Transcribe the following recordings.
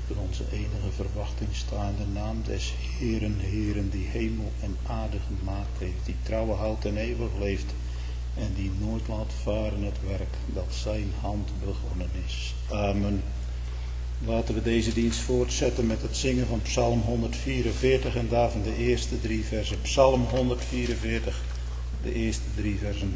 in onze enige verwachting staande naam des Heeren, Heeren, die hemel en aarde gemaakt heeft, die trouw houdt en eeuwig leeft, en die nooit laat varen het werk dat zijn hand begonnen is. Amen. Laten we deze dienst voortzetten met het zingen van Psalm 144 en daarvan de eerste 3 versen. Psalm 144, de eerste 3 versen.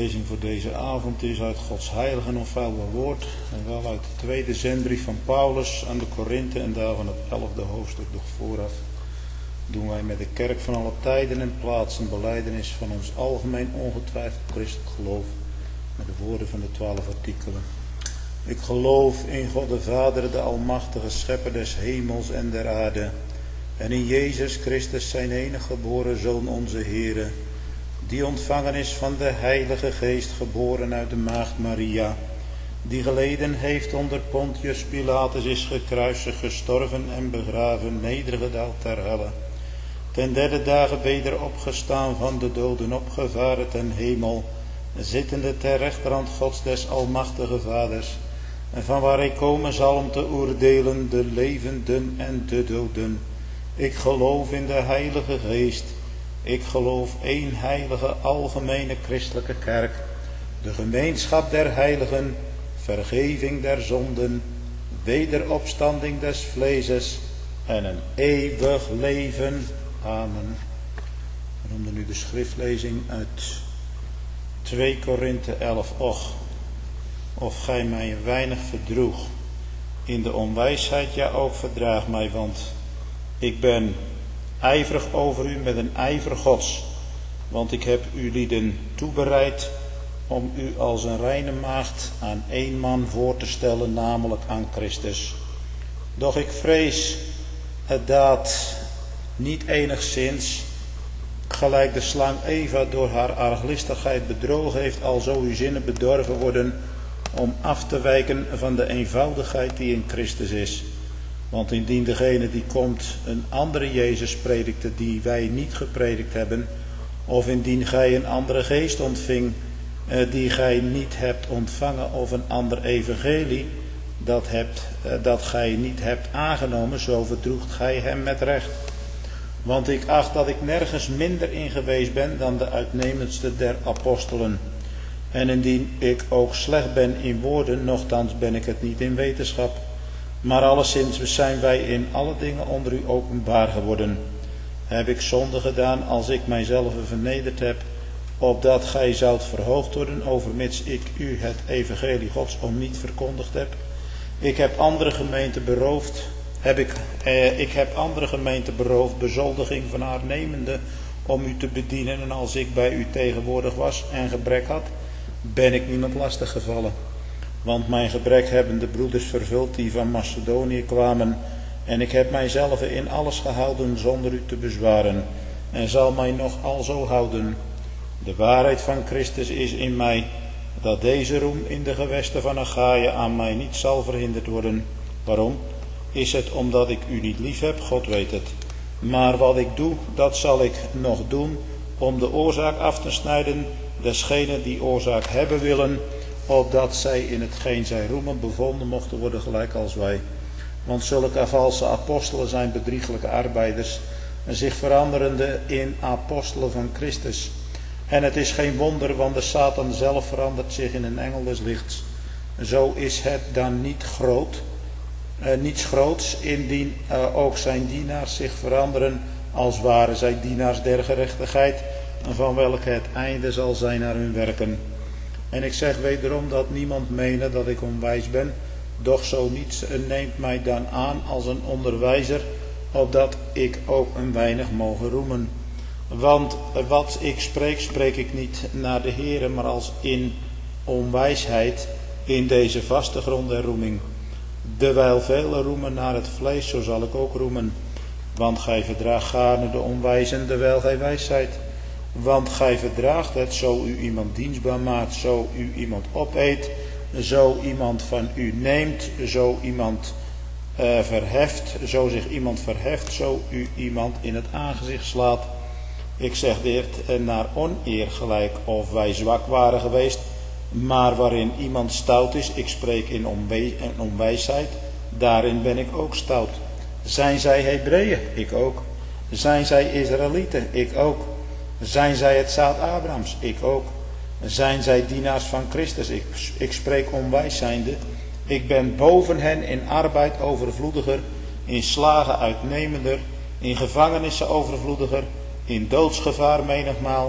schriftlezing voor deze avond is uit Gods heilige en onfeilbaar woord. En wel uit de tweede zendbrief van Paulus aan de Korinthe en daarvan het 11e hoofdstuk. Doch vooraf doen wij met de kerk van alle tijden en plaatsen belijdenis van ons algemeen ongetwijfeld christelijk geloof. Met de woorden van de 12 artikelen. Ik geloof in God de Vader, de almachtige schepper des hemels en der aarde. En in Jezus Christus zijn enige geboren Zoon onze Heere, die ontvangen is van de Heilige Geest, geboren uit de maagd Maria, die geleden heeft onder Pontius Pilatus, is gekruisigd, gestorven en begraven, nedergedaald ter helle. Ten derde dagen weder opgestaan van de doden, opgevaren ten hemel, zittende ter rechterhand Gods des almachtige Vaders, en van waar hij komen zal om te oordelen de levenden en de doden. Ik geloof in de Heilige Geest. Ik geloof één heilige algemene christelijke kerk, de gemeenschap der heiligen, vergeving der zonden, wederopstanding des vleeses en een eeuwig leven. Amen. We noemden nu de schriftlezing uit 2 Korinthe 11. Och, of gij mij een weinig verdroeg in de onwijsheid, ja ook verdraag mij, want ik ben ijverig over u met een ijver Gods, want ik heb u lieden toebereid om u als een reine maagd aan één man voor te stellen, namelijk aan Christus. Doch ik vrees dat niet enigszins, gelijk de slang Eva door haar arglistigheid bedrogen heeft, alzo uw zinnen bedorven worden om af te wijken van de eenvoudigheid die in Christus is. Want indien degene die komt een andere Jezus predikte die wij niet gepredikt hebben, of indien gij een andere geest ontving die gij niet hebt ontvangen, of een ander evangelie dat gij niet hebt aangenomen, zo verdroegt gij hem met recht. Want ik acht dat ik nergens minder in geweest ben dan de uitnemendste der apostelen. En indien ik ook slecht ben in woorden, nochtans ben ik het niet in wetenschap. Maar alleszins zijn wij in alle dingen onder u openbaar geworden. Heb ik zonde gedaan als ik mijzelf vernederd heb, opdat gij zoudt verhoogd worden, overmits ik u het evangelie Gods om niet verkondigd heb? Ik heb andere gemeenten beroofd, bezoldiging van haar nemende om u te bedienen, en als ik bij u tegenwoordig was en gebrek had, ben ik niemand lastig gevallen. Want mijn gebrek hebben de broeders vervuld die van Macedonië kwamen, en ik heb mijzelf in alles gehouden zonder u te bezwaren, en zal mij nog alzo houden. De waarheid van Christus is in mij, dat deze roem in de gewesten van Achaïe aan mij niet zal verhinderd worden. Waarom? Is het omdat ik u niet lief heb? God weet het. Maar wat ik doe, dat zal ik nog doen, om de oorzaak af te snijden, desgenen die oorzaak hebben willen, opdat zij in hetgeen zij roemen bevonden mochten worden gelijk als wij. Want zulke valse apostelen zijn bedrieglijke arbeiders, en zich veranderende in apostelen van Christus. En het is geen wonder, want de Satan zelf verandert zich in een engel des lichts. Zo is het dan niets groots, indien ook zijn dienaars zich veranderen, als waren zij dienaars der gerechtigheid, van welke het einde zal zijn naar hun werken. En ik zeg wederom dat niemand mene dat ik onwijs ben, doch zo niets neemt mij dan aan als een onderwijzer, opdat ik ook een weinig mogen roemen. Want wat ik spreek, spreek ik niet naar de Heere, maar als in onwijsheid, in deze vaste grond der roeming. Dewijl velen roemen naar het vlees, zo zal ik ook roemen. Want gij verdraagt gaarne de onwijzen, dewijl gij wijs zijt. Want gij verdraagt het, zo u iemand dienstbaar maakt, zo u iemand opeet, zo iemand van u neemt, zo iemand verheft, zo zich iemand verheft, zo u iemand in het aangezicht slaat. Ik zeg dit naar oneer gelijk of wij zwak waren geweest, maar waarin iemand stout is, ik spreek in onwijsheid, daarin ben ik ook stout. Zijn zij Hebreeën? Ik ook. Zijn zij Israëlieten? Ik ook. Zijn zij het zaad Abrahams? Ik ook. Zijn zij dienaars van Christus? Ik spreek onwijs zijnde. Ik ben boven hen in arbeid overvloediger, in slagen uitnemender, in gevangenissen overvloediger, in doodsgevaar menigmaal.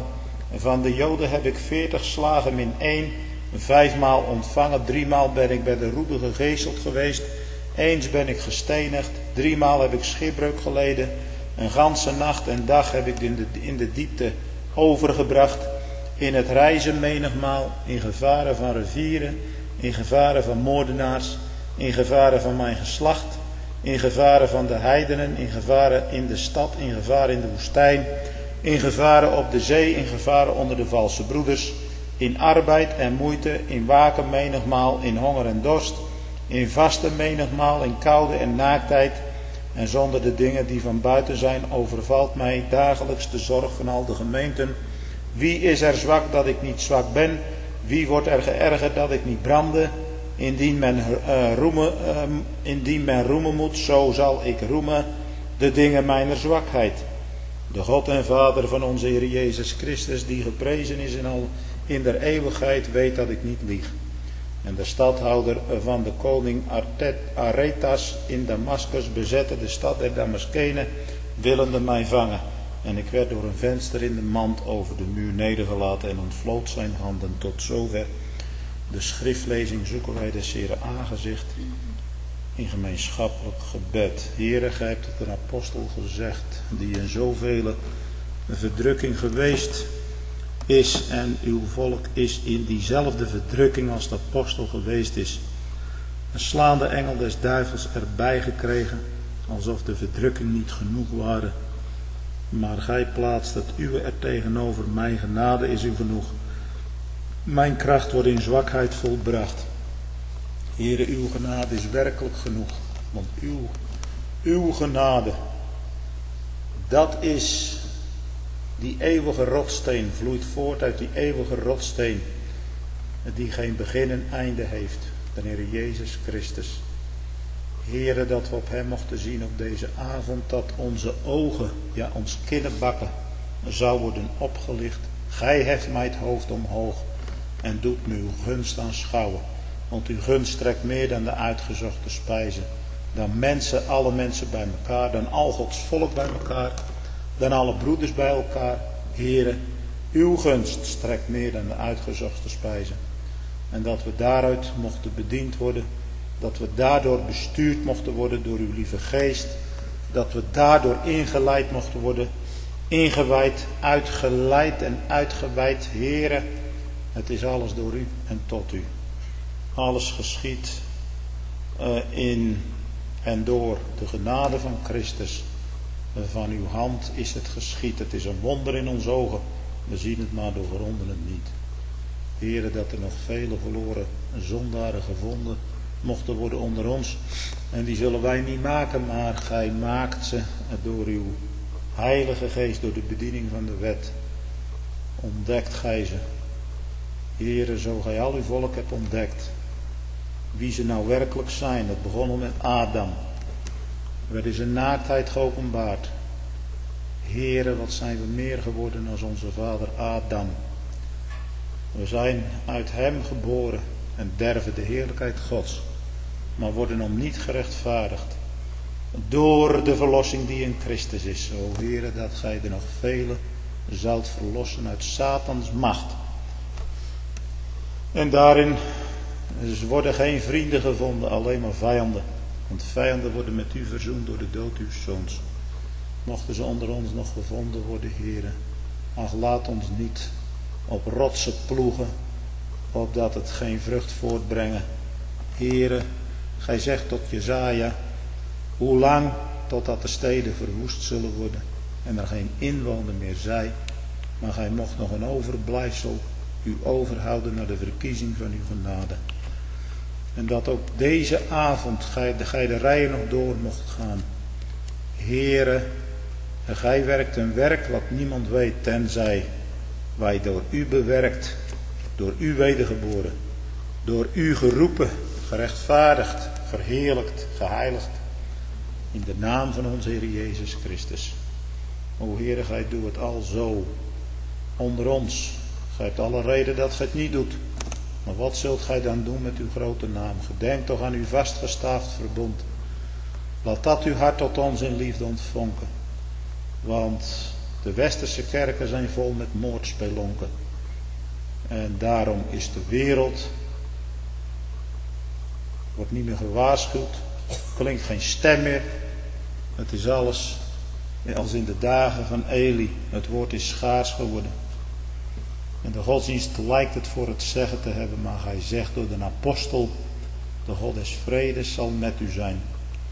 En van de Joden heb ik 40 slagen min 1, 5 maal ontvangen, 3 maal ben ik bij de roede gegezeld geweest, eens ben ik gestenigd, 3 maal heb ik schipbreuk geleden, een ganse nacht en dag heb ik in de diepte overgebracht, in het reizen menigmaal, in gevaren van rivieren, in gevaren van moordenaars, in gevaren van mijn geslacht, in gevaren van de heidenen, in gevaren in de stad, in gevaren in de woestijn, in gevaren op de zee, in gevaren onder de valse broeders, in arbeid en moeite, in waken menigmaal, in honger en dorst, in vasten menigmaal, in koude en naaktheid, en zonder de dingen die van buiten zijn overvalt mij dagelijks de zorg van al de gemeenten. Wie is er zwak dat ik niet zwak ben? Wie wordt er geërgerd dat ik niet brande? Indien men roemen moet, zo zal ik roemen de dingen mijner zwakheid. De God en Vader van onze Heer Jezus Christus, die geprezen is in der eeuwigheid, weet dat ik niet lieg. En de stadhouder van de koning Aretas in Damaskus bezette de stad der Damaskenen, willende mij vangen. En ik werd door een venster in de mand over de muur nedergelaten en ontvloot zijn handen. Tot zover de schriftlezing. Zoeken wij des Heeren aangezicht in gemeenschappelijk gebed. Heere, gij hebt het een apostel gezegd, die in zoveel verdrukking geweest is, en uw volk is in diezelfde verdrukking als de apostel geweest is. Een slaande engel des duivels erbij gekregen, alsof de verdrukking niet genoeg waren. Maar gij plaatst het uwe er tegenover, mijn genade is u genoeg. Mijn kracht wordt in zwakheid volbracht. Heere, uw genade is werkelijk genoeg, want uw genade, dat is die eeuwige rotsteen, vloeit voort uit die eeuwige rotsteen, die geen begin en einde heeft, de Heer Jezus Christus. Heere, dat we op hem mochten zien op deze avond, dat onze ogen, ja ons kinnebakken, zou worden opgelicht. Gij heft mij het hoofd omhoog en doet me uw gunst aanschouwen. Want uw gunst strekt meer dan de uitgezochte spijzen, dan mensen, alle mensen bij elkaar, dan al Gods volk bij elkaar, dan alle broeders bij elkaar. Heere, uw gunst strekt meer dan de uitgezochte spijzen. En dat we daaruit mochten bediend worden, dat we daardoor bestuurd mochten worden door uw lieve geest, dat we daardoor ingeleid mochten worden, ingewijd, uitgeleid en uitgewijd. Heere, het is alles door u en tot u. Alles geschiet in en door de genade van Christus. Van uw hand is het geschied. Het is een wonder in onze ogen. We zien het, maar doorgronden het niet. Heere, dat er nog vele verloren zondaren gevonden mochten worden onder ons. En die zullen wij niet maken, maar gij maakt ze door uw heilige geest, door de bediening van de wet. Ontdekt gij ze. Heere, zo gij al uw volk hebt ontdekt, wie ze nou werkelijk zijn. Het begon al met Adam. Werd in zijn naaktheid geopenbaard. Heere, wat zijn we meer geworden als onze vader Adam. We zijn uit hem geboren en derven de heerlijkheid Gods, maar worden om niet gerechtvaardigd door de verlossing die in Christus is. O Heere, dat gij er nog velen zoudt verlossen uit Satans macht. En daarin worden geen vrienden gevonden, alleen maar vijanden. Want vijanden worden met u verzoend door de dood uw zoons. Mochten ze onder ons nog gevonden worden, Heere, ach, laat ons niet op rotsen ploegen, opdat het geen vrucht voortbrengen. Heere, gij zegt tot Jesaja, hoe lang totdat de steden verwoest zullen worden en er geen inwoner meer zij, maar gij mocht nog een overblijfsel u overhouden naar de verkiezing van uw genade. En dat ook deze avond gij de rijen nog door mocht gaan. Heere, gij werkt een werk wat niemand weet, tenzij wij door u bewerkt, door u wedergeboren, door u geroepen, gerechtvaardigd, verheerlijkt, geheiligd, in de naam van onze Heer Jezus Christus. O Heere, gij doet het al zo onder ons. Gij hebt alle reden dat gij het niet doet. Maar wat zult gij dan doen met uw grote naam? Gedenk toch aan uw vastgestaafd verbond. Laat dat uw hart tot ons in liefde ontvonken. Want De westerse kerken zijn vol met moordspelonken. En daarom is de wereld, wordt niet meer gewaarschuwd, klinkt geen stem meer. Het is alles als in de dagen van Eli. Het woord is schaars geworden. En de godsdienst lijkt het voor het zeggen te hebben, maar hij zegt door de apostel: de God des vredes zal met u zijn.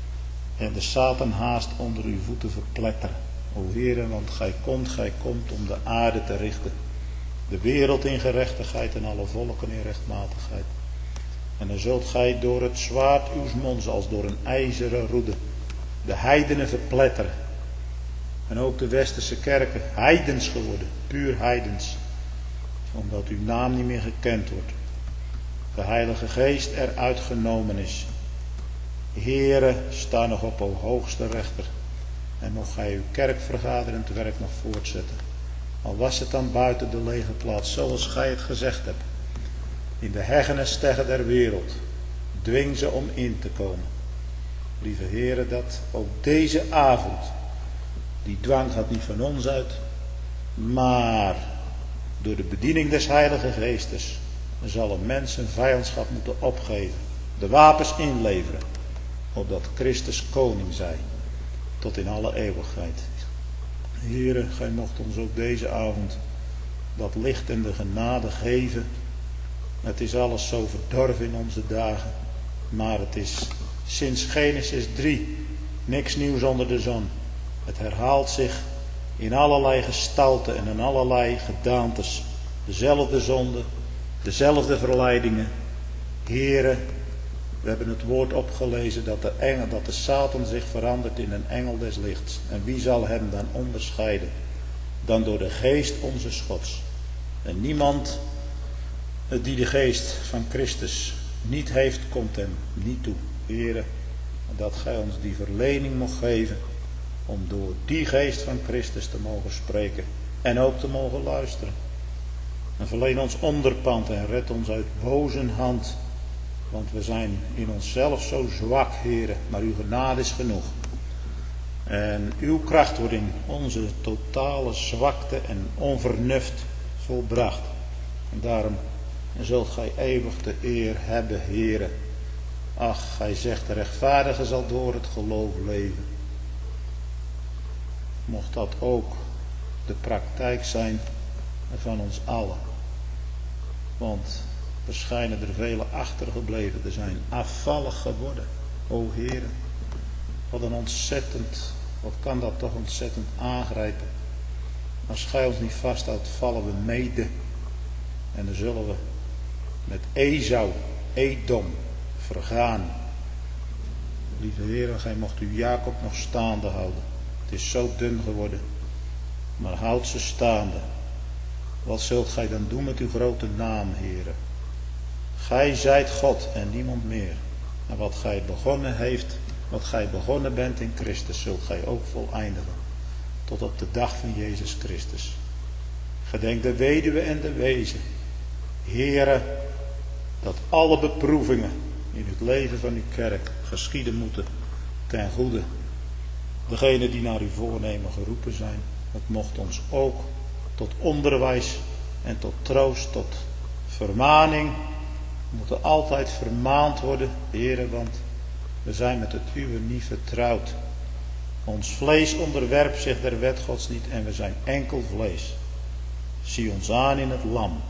En de Satan haast onder uw voeten verpletteren. O Heere, want gij komt om de aarde te richten. De wereld in gerechtigheid en alle volken in rechtmatigheid. En dan zult gij door het zwaard uws monds als door een ijzeren roede de heidenen verpletteren. En ook de westerse kerken, heidens geworden, puur heidens. Omdat uw naam niet meer gekend wordt. De Heilige Geest eruit genomen is. Heere, sta nog op, o hoogste rechter. En mocht gij uw kerkvergaderend werk nog voortzetten. Al was het dan buiten de lege plaats, zoals gij het gezegd hebt. In de heggen en steggen der wereld. Dwing ze om in te komen. Lieve Heere, dat ook deze avond, die dwang gaat niet van ons uit, maar door de bediening des Heilige Geestes zal een mens zijn vijandschap moeten opgeven. De wapens inleveren. Opdat Christus koning zij. Tot in alle eeuwigheid. Heere, gij mocht ons ook deze avond dat licht en de genade geven. Het is alles zo verdorven in onze dagen. Maar het is sinds Genesis 3 niks nieuws onder de zon. Het herhaalt zich in allerlei gestalten en in allerlei gedaantes. Dezelfde zonde, dezelfde verleidingen. Heere, we hebben het woord opgelezen dat de Satan zich verandert in een engel des lichts. En wie zal hem dan onderscheiden? Dan door de geest onze Gods. En niemand die de geest van Christus niet heeft, komt hem niet toe. Heere, dat gij ons die verlening mocht geven om door die geest van Christus te mogen spreken en ook te mogen luisteren. En verleen ons onderpand en red ons uit boze hand. Want we zijn in onszelf zo zwak, Heere, maar uw genade is genoeg. En uw kracht wordt in onze totale zwakte en onvernuft volbracht. En daarom zult gij eeuwig de eer hebben, Heere. Ach, gij zegt, de rechtvaardige zal door het geloof leven. Mocht dat ook de praktijk zijn van ons allen. Want er schijnen er vele achtergebleven te zijn, afvallig geworden. O Heere, wat kan dat toch ontzettend aangrijpen. Als gij ons niet vasthoudt, vallen we mede. En dan zullen we met Edom vergaan. Lieve Heere, gij mocht uw Jacob nog staande houden. Het is zo dun geworden, maar houd ze staande. Wat zult gij dan doen met uw grote naam, Heere? Gij zijt God en niemand meer. En wat gij begonnen bent in Christus, zult gij ook voleindigen. Tot op de dag van Jezus Christus. Gedenk de weduwe en de wezen. Heere, dat alle beproevingen in het leven van uw kerk geschieden moeten ten goede. Degenen die naar uw voornemen geroepen zijn, het mocht ons ook tot onderwijs en tot troost, tot vermaning. We moeten altijd vermaand worden, Heere, want we zijn met het uwe niet vertrouwd. Ons vlees onderwerpt zich der wet Gods niet en we zijn enkel vlees. Zie ons aan in het lam,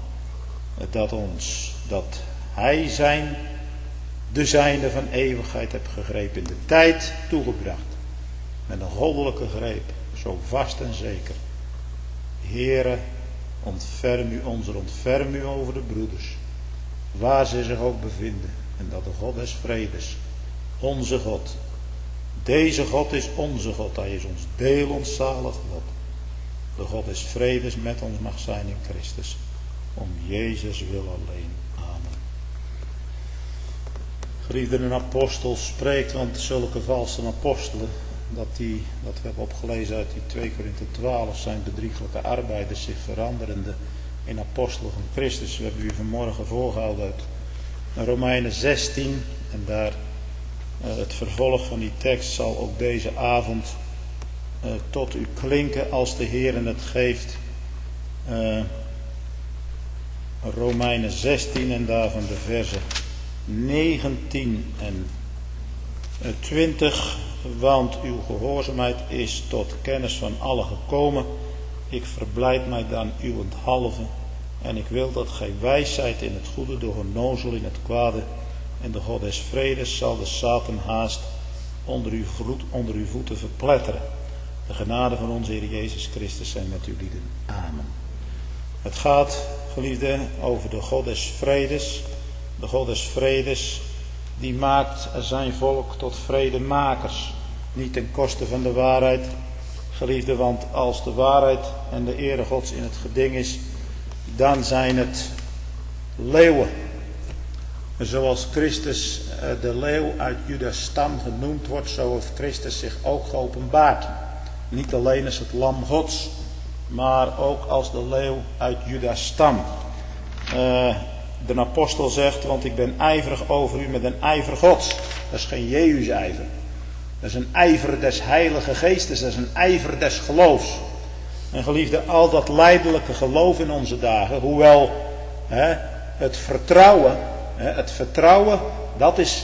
dat hij de zijnde van eeuwigheid hebt gegrepen, in de tijd toegebracht. Met een goddelijke greep, zo vast en zeker. Heere, ontferm u over de broeders, waar ze zich ook bevinden. En dat de God des vredes, onze God, deze God is onze God, hij is ons deel, ons zalig God. De God des vredes met ons mag zijn in Christus, om Jezus wil alleen. Amen. Geliefde, een apostel spreekt, want zulke valse apostelen, dat we hebben opgelezen uit die 2 Korinthe 12, zijn bedrieglijke arbeiders, zich veranderende in apostelen van Christus. We hebben u vanmorgen voorgehouden uit Romeinen 16 en daar het vervolg van die tekst zal ook deze avond tot u klinken als de Heer het geeft. Romeinen 16 en daarvan de versen 19 en 20. Want uw gehoorzaamheid is tot kennis van allen gekomen. Ik verblijd mij dan uwenthalve. En ik wil dat gij wijs zijt in het goede, door onnozel in het kwade. En de God des vredes zal de Satan haast onder uw voeten verpletteren. De genade van onze Heer Jezus Christus zijn met uw lieden. Amen. Het gaat, geliefden, over de God des vredes. De God des vredes, die maakt zijn volk tot vredemakers. Niet ten koste van de waarheid, geliefden, want als de waarheid en de ere Gods in het geding is, dan zijn het leeuwen. Zoals Christus de leeuw uit Judas stam genoemd wordt, zo heeft Christus zich ook geopenbaard. Niet alleen als het lam Gods, maar ook als de leeuw uit Judas stam. De apostel zegt, want ik ben ijverig over u met een ijver Gods. Dat is geen Jezus-ijver. Dat is een ijver des Heilige Geestes, dat is een ijver des geloofs. En geliefde, al dat lijdelijke geloof in onze dagen, hoewel het vertrouwen, dat is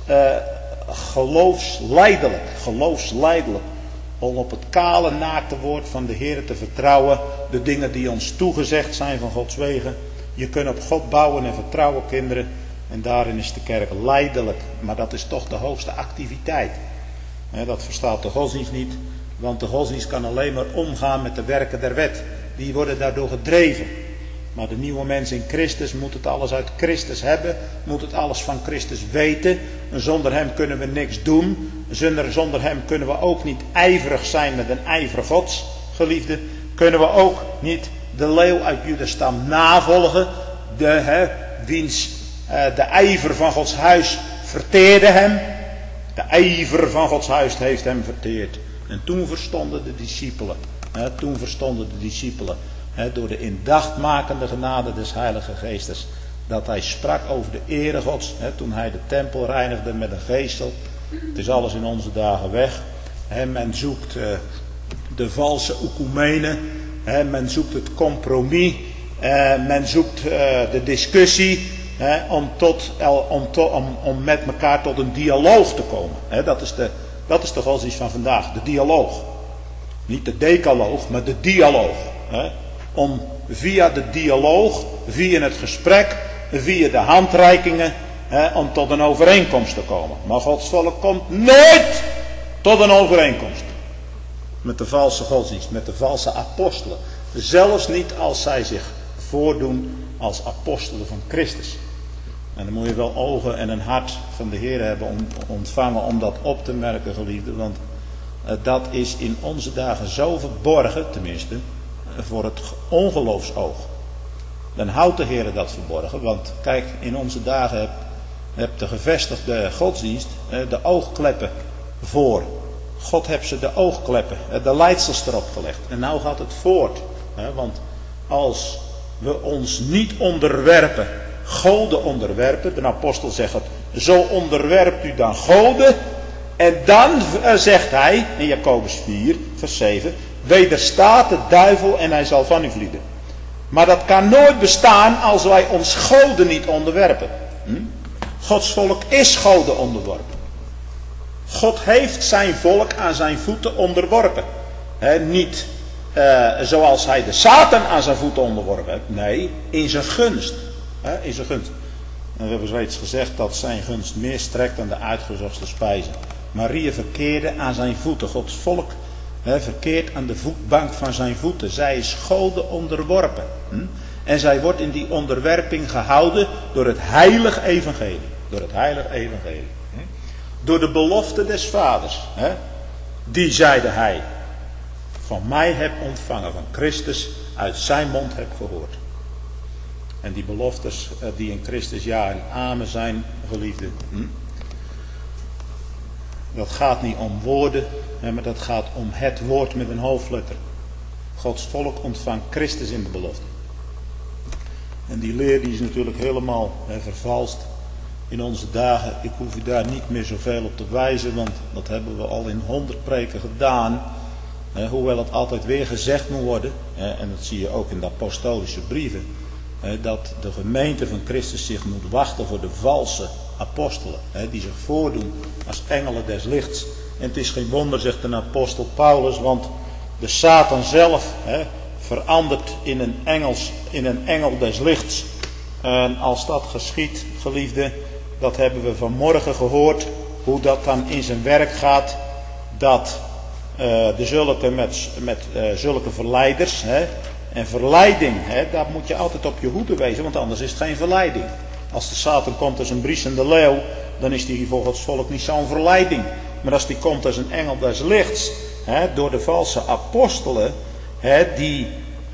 geloofslijdelijk. Om op het kale naakte woord van de Heer te vertrouwen, de dingen die ons toegezegd zijn van Gods wegen. Je kunt op God bouwen en vertrouwen, kinderen, en daarin is de kerk lijdelijk, maar dat is toch de hoogste activiteit. Dat verstaat de godsdienst niet, want de godsdienst kan alleen maar omgaan met de werken der wet. Die worden daardoor gedreven. Maar de nieuwe mens in Christus moet het alles uit Christus hebben, moet het alles van Christus weten. En zonder hem kunnen we niks doen. Zonder hem kunnen we ook niet ijverig zijn met een ijver Gods, geliefde. Kunnen we ook niet de leeuw uit Judas stam navolgen, wiens de ijver van Gods huis verteerde hem. De ijver van Gods huis heeft hem verteerd. En toen verstonden de discipelen, door de indachtmakende genade des Heilige Geestes, dat hij sprak over de ere Gods, toen hij de tempel reinigde met een geestel. Het is alles in onze dagen weg. Men zoekt de valse oekumenen, men zoekt het compromis, men zoekt de discussie, om met elkaar tot een dialoog te komen. Dat is de godsdienst van vandaag, de dialoog. Niet de decaloog, maar de dialoog. Om via de dialoog, via het gesprek, via de handreikingen, om tot een overeenkomst te komen. Maar Gods volk komt nooit tot een overeenkomst. Met de valse godsdienst, met de valse apostelen. Zelfs niet als zij zich voordoen als apostelen van Christus. En dan moet je wel ogen en een hart van de Heer hebben ontvangen om dat op te merken, geliefden. Want dat is in onze dagen zo verborgen, tenminste, voor het ongeloofsoog. Dan houdt de Heer dat verborgen. Want kijk, in onze dagen hebt de gevestigde godsdienst de oogkleppen voor. God heeft ze de oogkleppen, de leidsels erop gelegd. En nou gaat het voort. Want als we ons niet onderwerpen, goden onderwerpen. De apostel zegt het, zo onderwerpt u dan goden. En dan zegt hij, in Jacobus 4, vers 7, wederstaat de duivel en hij zal van u vlieden. Maar dat kan nooit bestaan als wij ons goden niet onderwerpen. Gods volk is goden onderworpen. God heeft zijn volk aan zijn voeten onderworpen. Niet zoals hij de Satan aan zijn voeten onderworpen heeft. Nee, in zijn gunst. In zijn gunst. En we hebben reeds gezegd dat zijn gunst meer strekt dan de uitgezochte spijzen. Maria verkeerde aan zijn voeten. Gods volk verkeert aan de voetbank van zijn voeten. Zij is goden onderworpen. En zij wordt in die onderwerping gehouden door het heilige evangelie. Door het heilige evangelie. Door de belofte des vaders. Die zeide hij. Van mij heb ontvangen. Van Christus uit zijn mond heb gehoord. En die beloftes die in Christus ja en amen zijn, geliefden. Dat gaat niet om woorden, maar dat gaat om het woord met een hoofdletter. Gods volk ontvangt Christus in de belofte. En die leer die is natuurlijk helemaal vervalst in onze dagen. Ik hoef u daar niet meer zoveel op te wijzen, want dat hebben we al in 100 preken gedaan. hoewel het altijd weer gezegd moet worden, en dat zie je ook in de apostolische brieven, dat de gemeente van Christus zich moet wachten voor de valse apostelen, die zich voordoen als engelen des lichts. En het is geen wonder, zegt de apostel Paulus, want de Satan zelf verandert in een engel des lichts. En als dat geschiet, geliefde, dat hebben we vanmorgen gehoord, hoe dat dan in zijn werk gaat, dat zulke verleiders, en verleiding, daar moet je altijd op je hoede wezen, want anders is het geen verleiding. Als de Satan komt als een briesende leeuw, dan is die voor Gods volk niet zo'n verleiding. Maar als die komt als een engel des lichts, door de valse apostelen, die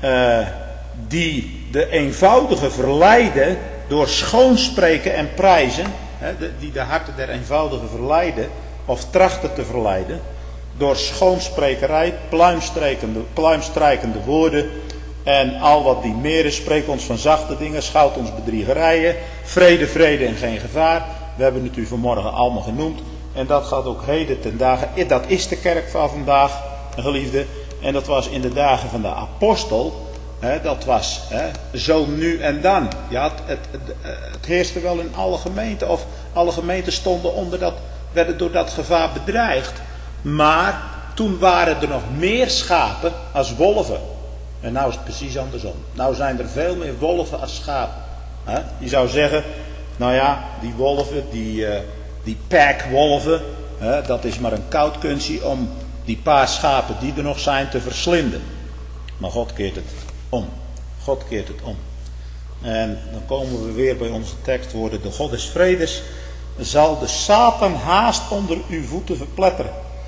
de eenvoudigen verleiden door schoonspreken en prijzen, die de harten der eenvoudigen verleiden, of trachten te verleiden, door schoonsprekerij, pluimstrijkende woorden en al wat die meer is, spreekt ons van zachte dingen, schouwt ons bedriegerijen, vrede en geen gevaar. We hebben het u vanmorgen allemaal genoemd. En dat gaat ook heden ten dagen. Dat is de kerk van vandaag, geliefde. En dat was in de dagen van de apostel. Dat was zo nu en dan. Ja, het heerste wel in alle gemeenten. Of alle gemeenten werden door dat gevaar bedreigd. Maar toen waren er nog meer schapen als wolven. En nou is het precies andersom. Nou zijn er veel meer wolven als schapen. Je zou zeggen, nou ja, die wolven, die packwolven, dat is maar een koud kunstje om die paar schapen die er nog zijn te verslinden. Maar God keert het om. God keert het om. En dan komen we weer bij onze tekstwoorden. De God des vredes zal de Satan haast onder uw voeten verpletteren.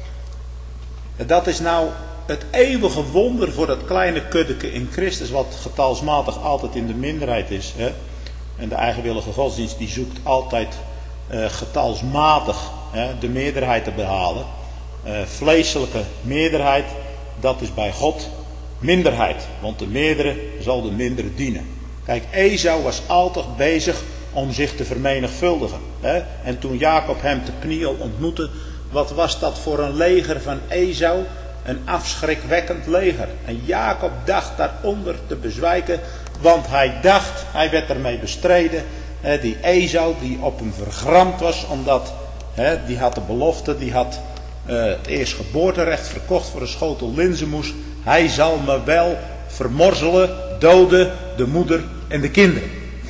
En dat is nou het eeuwige wonder voor dat kleine kuddeke in Christus, wat getalsmatig altijd in de minderheid is. En de eigenwillige godsdienst die zoekt altijd getalsmatig de meerderheid te behalen. Vleeselijke meerderheid, dat is bij God minderheid. Want de meerdere zal de mindere dienen. Kijk, Esau was altijd bezig om zich te vermenigvuldigen. En toen Jacob hem te Pniel ontmoette, wat was dat voor een leger van Esau? Een afschrikwekkend leger. En Jacob dacht daaronder te bezwijken, want hij werd ermee bestreden. Die Esau die op hem vergramd was, omdat die had de belofte, die had het eerstgeboorterecht verkocht voor een schotel linzenmoes. Hij zal me wel vermorzelen, doden, de moeder en de kinderen.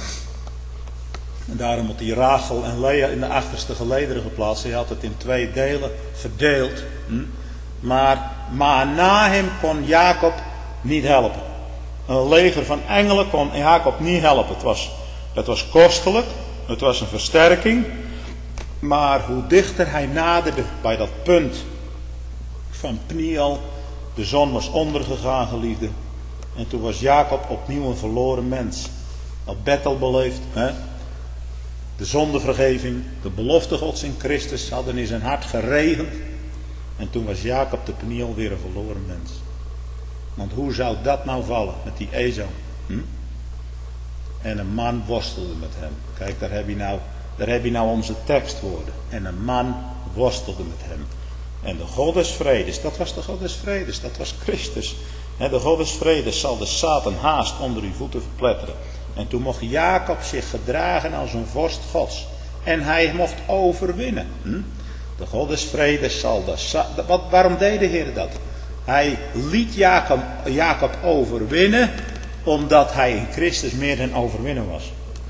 En daarom had hij Rachel en Lea in de achterste gelederen geplaatst. Hij had het in 2 delen verdeeld. Maar na hem kon Jacob niet helpen. Een leger van engelen kon Jacob niet helpen. Het was kostelijk, het was een versterking. Maar hoe dichter hij naderde bij dat punt van Pniel, de zon was ondergegaan, geliefde. En toen was Jacob opnieuw een verloren mens. Had Bethel beleefd, de zondevergeving, de belofte Gods in Christus hadden in zijn hart geregend. En toen was Jacob de Pniel weer een verloren mens. Want hoe zou dat nou vallen met die Esau? En een man worstelde met hem. Kijk, daar heb je nou onze tekstwoorden. En een man worstelde met hem. En de God des vredes, dat was de God des vredes, dat was Christus. De God des vredes zal de Satan haast onder uw voeten verpletteren. En toen mocht Jacob zich gedragen als een vorst Gods. En hij mocht overwinnen. De God des vredes zal waarom deed de Heer dat? Hij liet Jacob overwinnen, omdat hij in Christus meer dan overwinnaar was.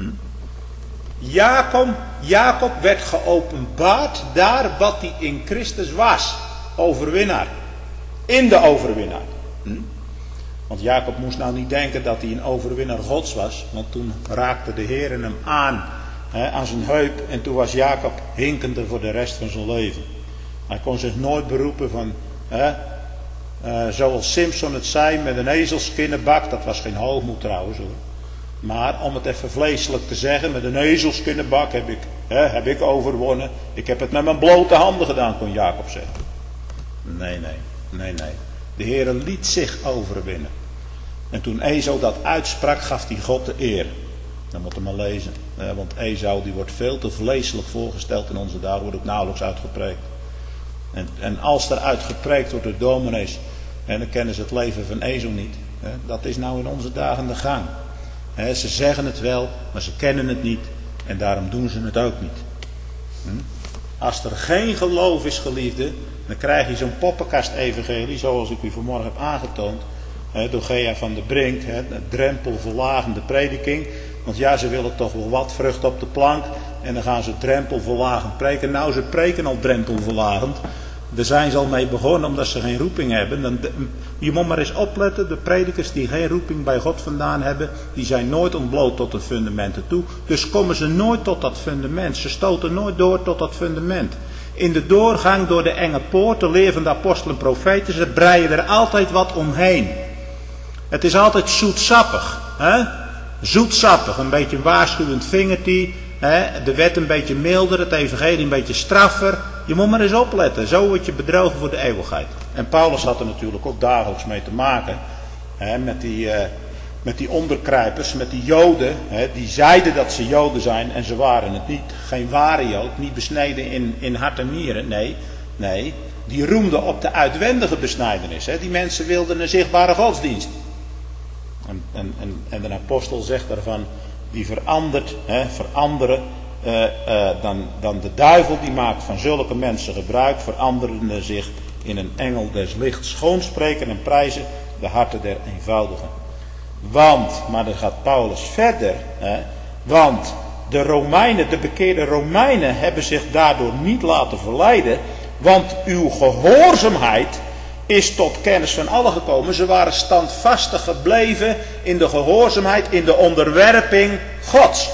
Jacob werd geopenbaard daar wat hij in Christus was. Overwinnaar. In de overwinnaar. Want Jacob moest nou niet denken dat hij een overwinnaar Gods was. Want toen raakte de Heer hem aan zijn heup. En toen was Jacob hinkende voor de rest van zijn leven. Hij kon zich nooit beroepen van... zoals Simpson het zei, met een ezelskinnenbak. Dat was geen hoogmoed trouwens hoor. Maar om het even vleeselijk te zeggen, met een ezelskinnenbak heb ik overwonnen. Ik heb het met mijn blote handen gedaan, kon Jacob zeggen. Nee. De Heer liet zich overwinnen. En toen Esau dat uitsprak, gaf hij God de eer. Dan moet je maar lezen. Want Esau die wordt veel te vleeselijk voorgesteld in onze dagen, wordt ook nauwelijks uitgepreekt. En als er uitgepreekt wordt door dominees, En dan kennen ze het leven van Ezo niet. Dat is nou in onze dagen aan de gang. Ze zeggen het wel, maar ze kennen het niet. En daarom doen ze het ook niet. Als er geen geloof is, geliefde, dan krijg je zo'n poppenkast-evangelie, zoals ik u vanmorgen heb aangetoond, door Gea van der Brink, drempelverlagende prediking. Want ja, ze willen toch wel wat vrucht op de plank. En dan gaan ze drempelverlagend preken. Nou, ze preken al drempelverlagend. Daar zijn ze al mee begonnen omdat ze geen roeping hebben. Je moet maar eens opletten. De predikers die geen roeping bij God vandaan hebben, die zijn nooit ontbloot tot de fundamenten toe. Dus komen ze nooit tot dat fundament. Ze stoten nooit door tot dat fundament. In de doorgang door de enge poort, de leer van de apostelen en profeten, ze breien er altijd wat omheen. Het is altijd zoetsappig. Zoetsappig, een beetje een waarschuwend vingertje. De wet een beetje milder, het evangelie een beetje straffer. Je moet maar eens opletten, zo word je bedrogen voor de eeuwigheid. En Paulus had er natuurlijk ook dagelijks mee te maken. Met die onderkruipers, met die Joden. Die zeiden dat ze Joden zijn en ze waren het niet. Geen ware Jood, niet besneden in hart en nieren. Nee, die roemden op de uitwendige besnijdenis. Die mensen wilden een zichtbare godsdienst. En de apostel zegt daarvan, die veranderen dan de duivel die maakt van zulke mensen gebruik, veranderende zich in een engel des lichts, schoonspreken en prijzen de harten der eenvoudigen. Maar dan gaat Paulus verder, want de Romeinen, de bekeerde Romeinen hebben zich daardoor niet laten verleiden, want uw gehoorzaamheid is tot kennis van allen gekomen. Ze waren standvastig gebleven in de gehoorzaamheid, in de onderwerping Gods.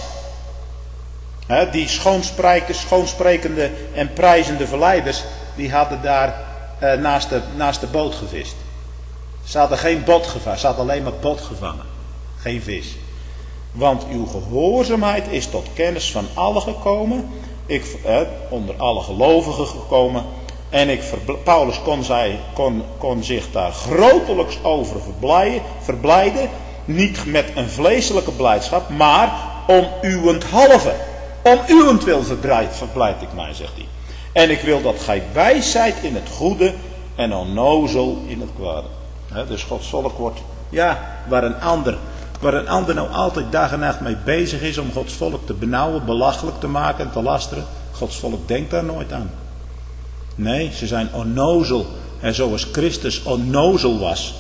Die schoonsprekende en prijzende verleiders, die hadden daar naast de boot gevist. Ze hadden geen bot gevangen, ze hadden alleen maar bot gevangen. Geen vis. Want uw gehoorzaamheid is tot kennis van allen gekomen. Onder alle gelovigen gekomen. En Paulus kon zich daar grotelijks over verblijden. Niet met een vleeselijke blijdschap, maar om uwenthalve. Om uwentwil verblijd ik mij, zegt hij. En ik wil dat gij wijs zijt in het goede en onnozel in het kwade. Dus Gods volk wordt, waar een ander nou altijd dag en nacht mee bezig is om Gods volk te benauwen, belachelijk te maken en te lasteren. Gods volk denkt daar nooit aan. Nee, ze zijn onnozel. En zoals Christus onnozel was.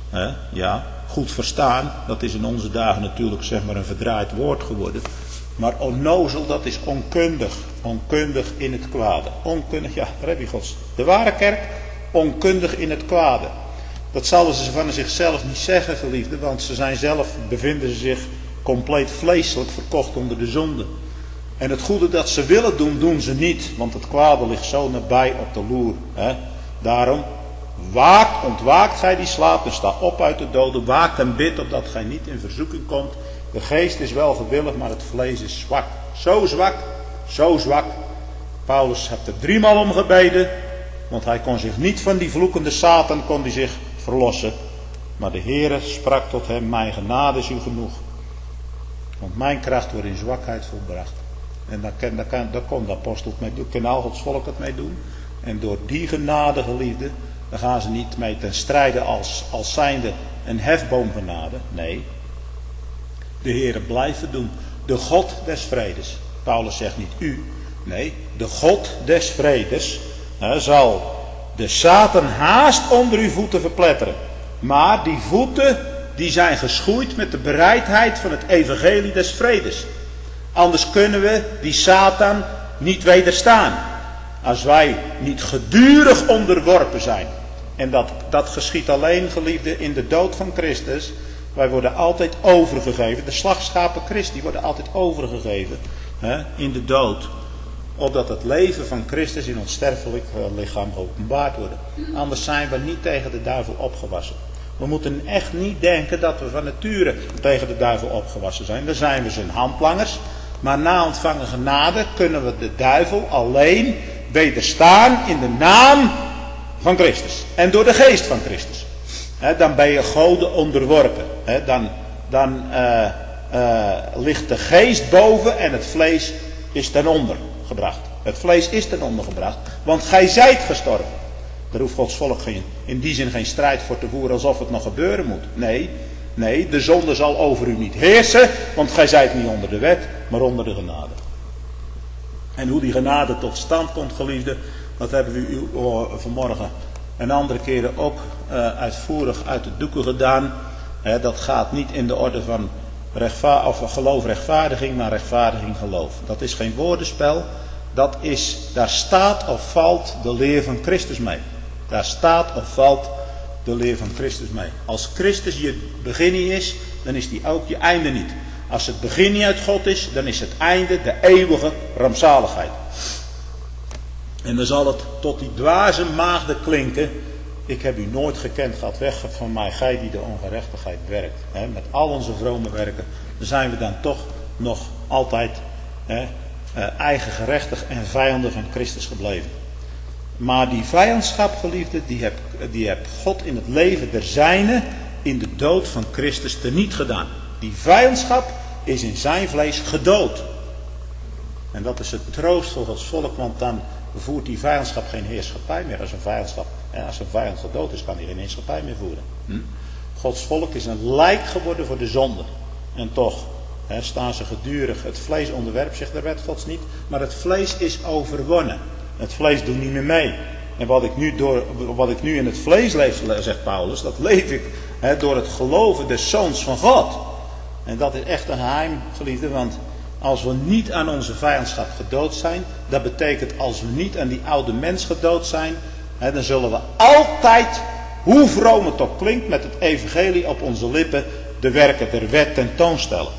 Goed verstaan, dat is in onze dagen natuurlijk zeg maar een verdraaid woord geworden. Maar onnozel, dat is onkundig. Onkundig in het kwade. Onkundig, daar heb je Gods. De ware kerk, onkundig in het kwade. Dat zullen ze van zichzelf niet zeggen, geliefden, want bevinden ze zich compleet vleeselijk verkocht onder de zonde. En het goede dat ze willen doen, doen ze niet, want het kwade ligt zo nabij op de loer. Daarom, ontwaakt gij die slaapt en sta op uit de doden, waakt en bid opdat gij niet in verzoeking komt. De geest is wel gewillig, maar het vlees is zwak. Zo zwak. Paulus heeft er 3 maal om gebeden, want hij kon zich niet van die vloekende Satan zich verlossen. Maar de Heere sprak tot hem, mijn genade is u genoeg. Want mijn kracht wordt in zwakheid volbracht. En daar kon de apostel mee doen, kan al Gods volk het mee doen. En door die genade, geliefde, daar gaan ze niet mee ten strijde als zijnde een hefboomgenade. Nee, de Heere blijven doen. De God des vredes. Paulus zegt niet u, nee, de God des vredes zal de Satan haast onder uw voeten verpletteren. Maar die voeten, die zijn geschoeid met de bereidheid van het evangelie des vredes. Anders kunnen we die Satan niet wederstaan. Als wij niet gedurig onderworpen zijn. En dat geschiet alleen, geliefde, in de dood van Christus. Wij worden altijd overgegeven. De slagschapen Christi worden altijd overgegeven in de dood. Opdat het leven van Christus in ons sterfelijk lichaam geopenbaard wordt. Anders zijn we niet tegen de duivel opgewassen. We moeten echt niet denken dat we van nature tegen de duivel opgewassen zijn. Dan zijn we zijn handlangers. Maar na ontvangen genade kunnen we de duivel alleen wederstaan in de naam van Christus. En door de geest van Christus. Dan ben je goden onderworpen. Dan ligt de geest boven en het vlees is ten onder gebracht. Het vlees is ten onder gebracht. Want gij zijt gestorven. Daar hoeft Gods volk in die zin geen strijd voor te voeren alsof het nog gebeuren moet. Nee, de zonde zal over u niet heersen, want gij zijt niet onder de wet, maar onder de genade. En hoe die genade tot stand komt, geliefde, dat hebben we u vanmorgen en andere keren ook uitvoerig uit de doeken gedaan. Dat gaat niet in de orde van geloof-rechtvaardiging, maar rechtvaardiging-geloof. Dat is geen woordenspel. Daar staat of valt de leer van Christus mee. Daar staat of valt de leer van Christus mee. Als Christus je begin niet is, dan is die ook je einde niet. Als het begin niet uit God is, dan is het einde de eeuwige rampzaligheid. En dan zal het tot die dwaze maagden klinken: ik heb u nooit gekend, gaat weg van mij, gij die de ongerechtigheid werkt. Met al onze vrome werken, dan zijn we dan toch nog altijd eigengerechtig en vijanden van Christus gebleven. Maar die vijandschap, geliefde, die heb God in het leven der zijnen in de dood van Christus teniet gedaan. Die vijandschap is in zijn vlees gedood. En dat is het troost voor Gods volk, want dan voert die vijandschap geen heerschappij meer. Als een vijand gedood is, kan hij geen heerschappij meer voeren. Gods volk is een lijk geworden voor de zonde. En toch staan ze gedurig. Het vlees onderwerpt zich der wet Gods niet, maar het vlees is overwonnen. Het vlees doet niet meer mee. En wat ik nu in het vlees leef, zegt Paulus, dat leef ik door het geloven des Zoons van God. En dat is echt een geheim, geliefde, want als we niet aan onze vijandschap gedood zijn, dat betekent als we niet aan die oude mens gedood zijn, dan zullen we altijd, hoe vroom het ook klinkt, met het evangelie op onze lippen de werken der wet tentoonstellen.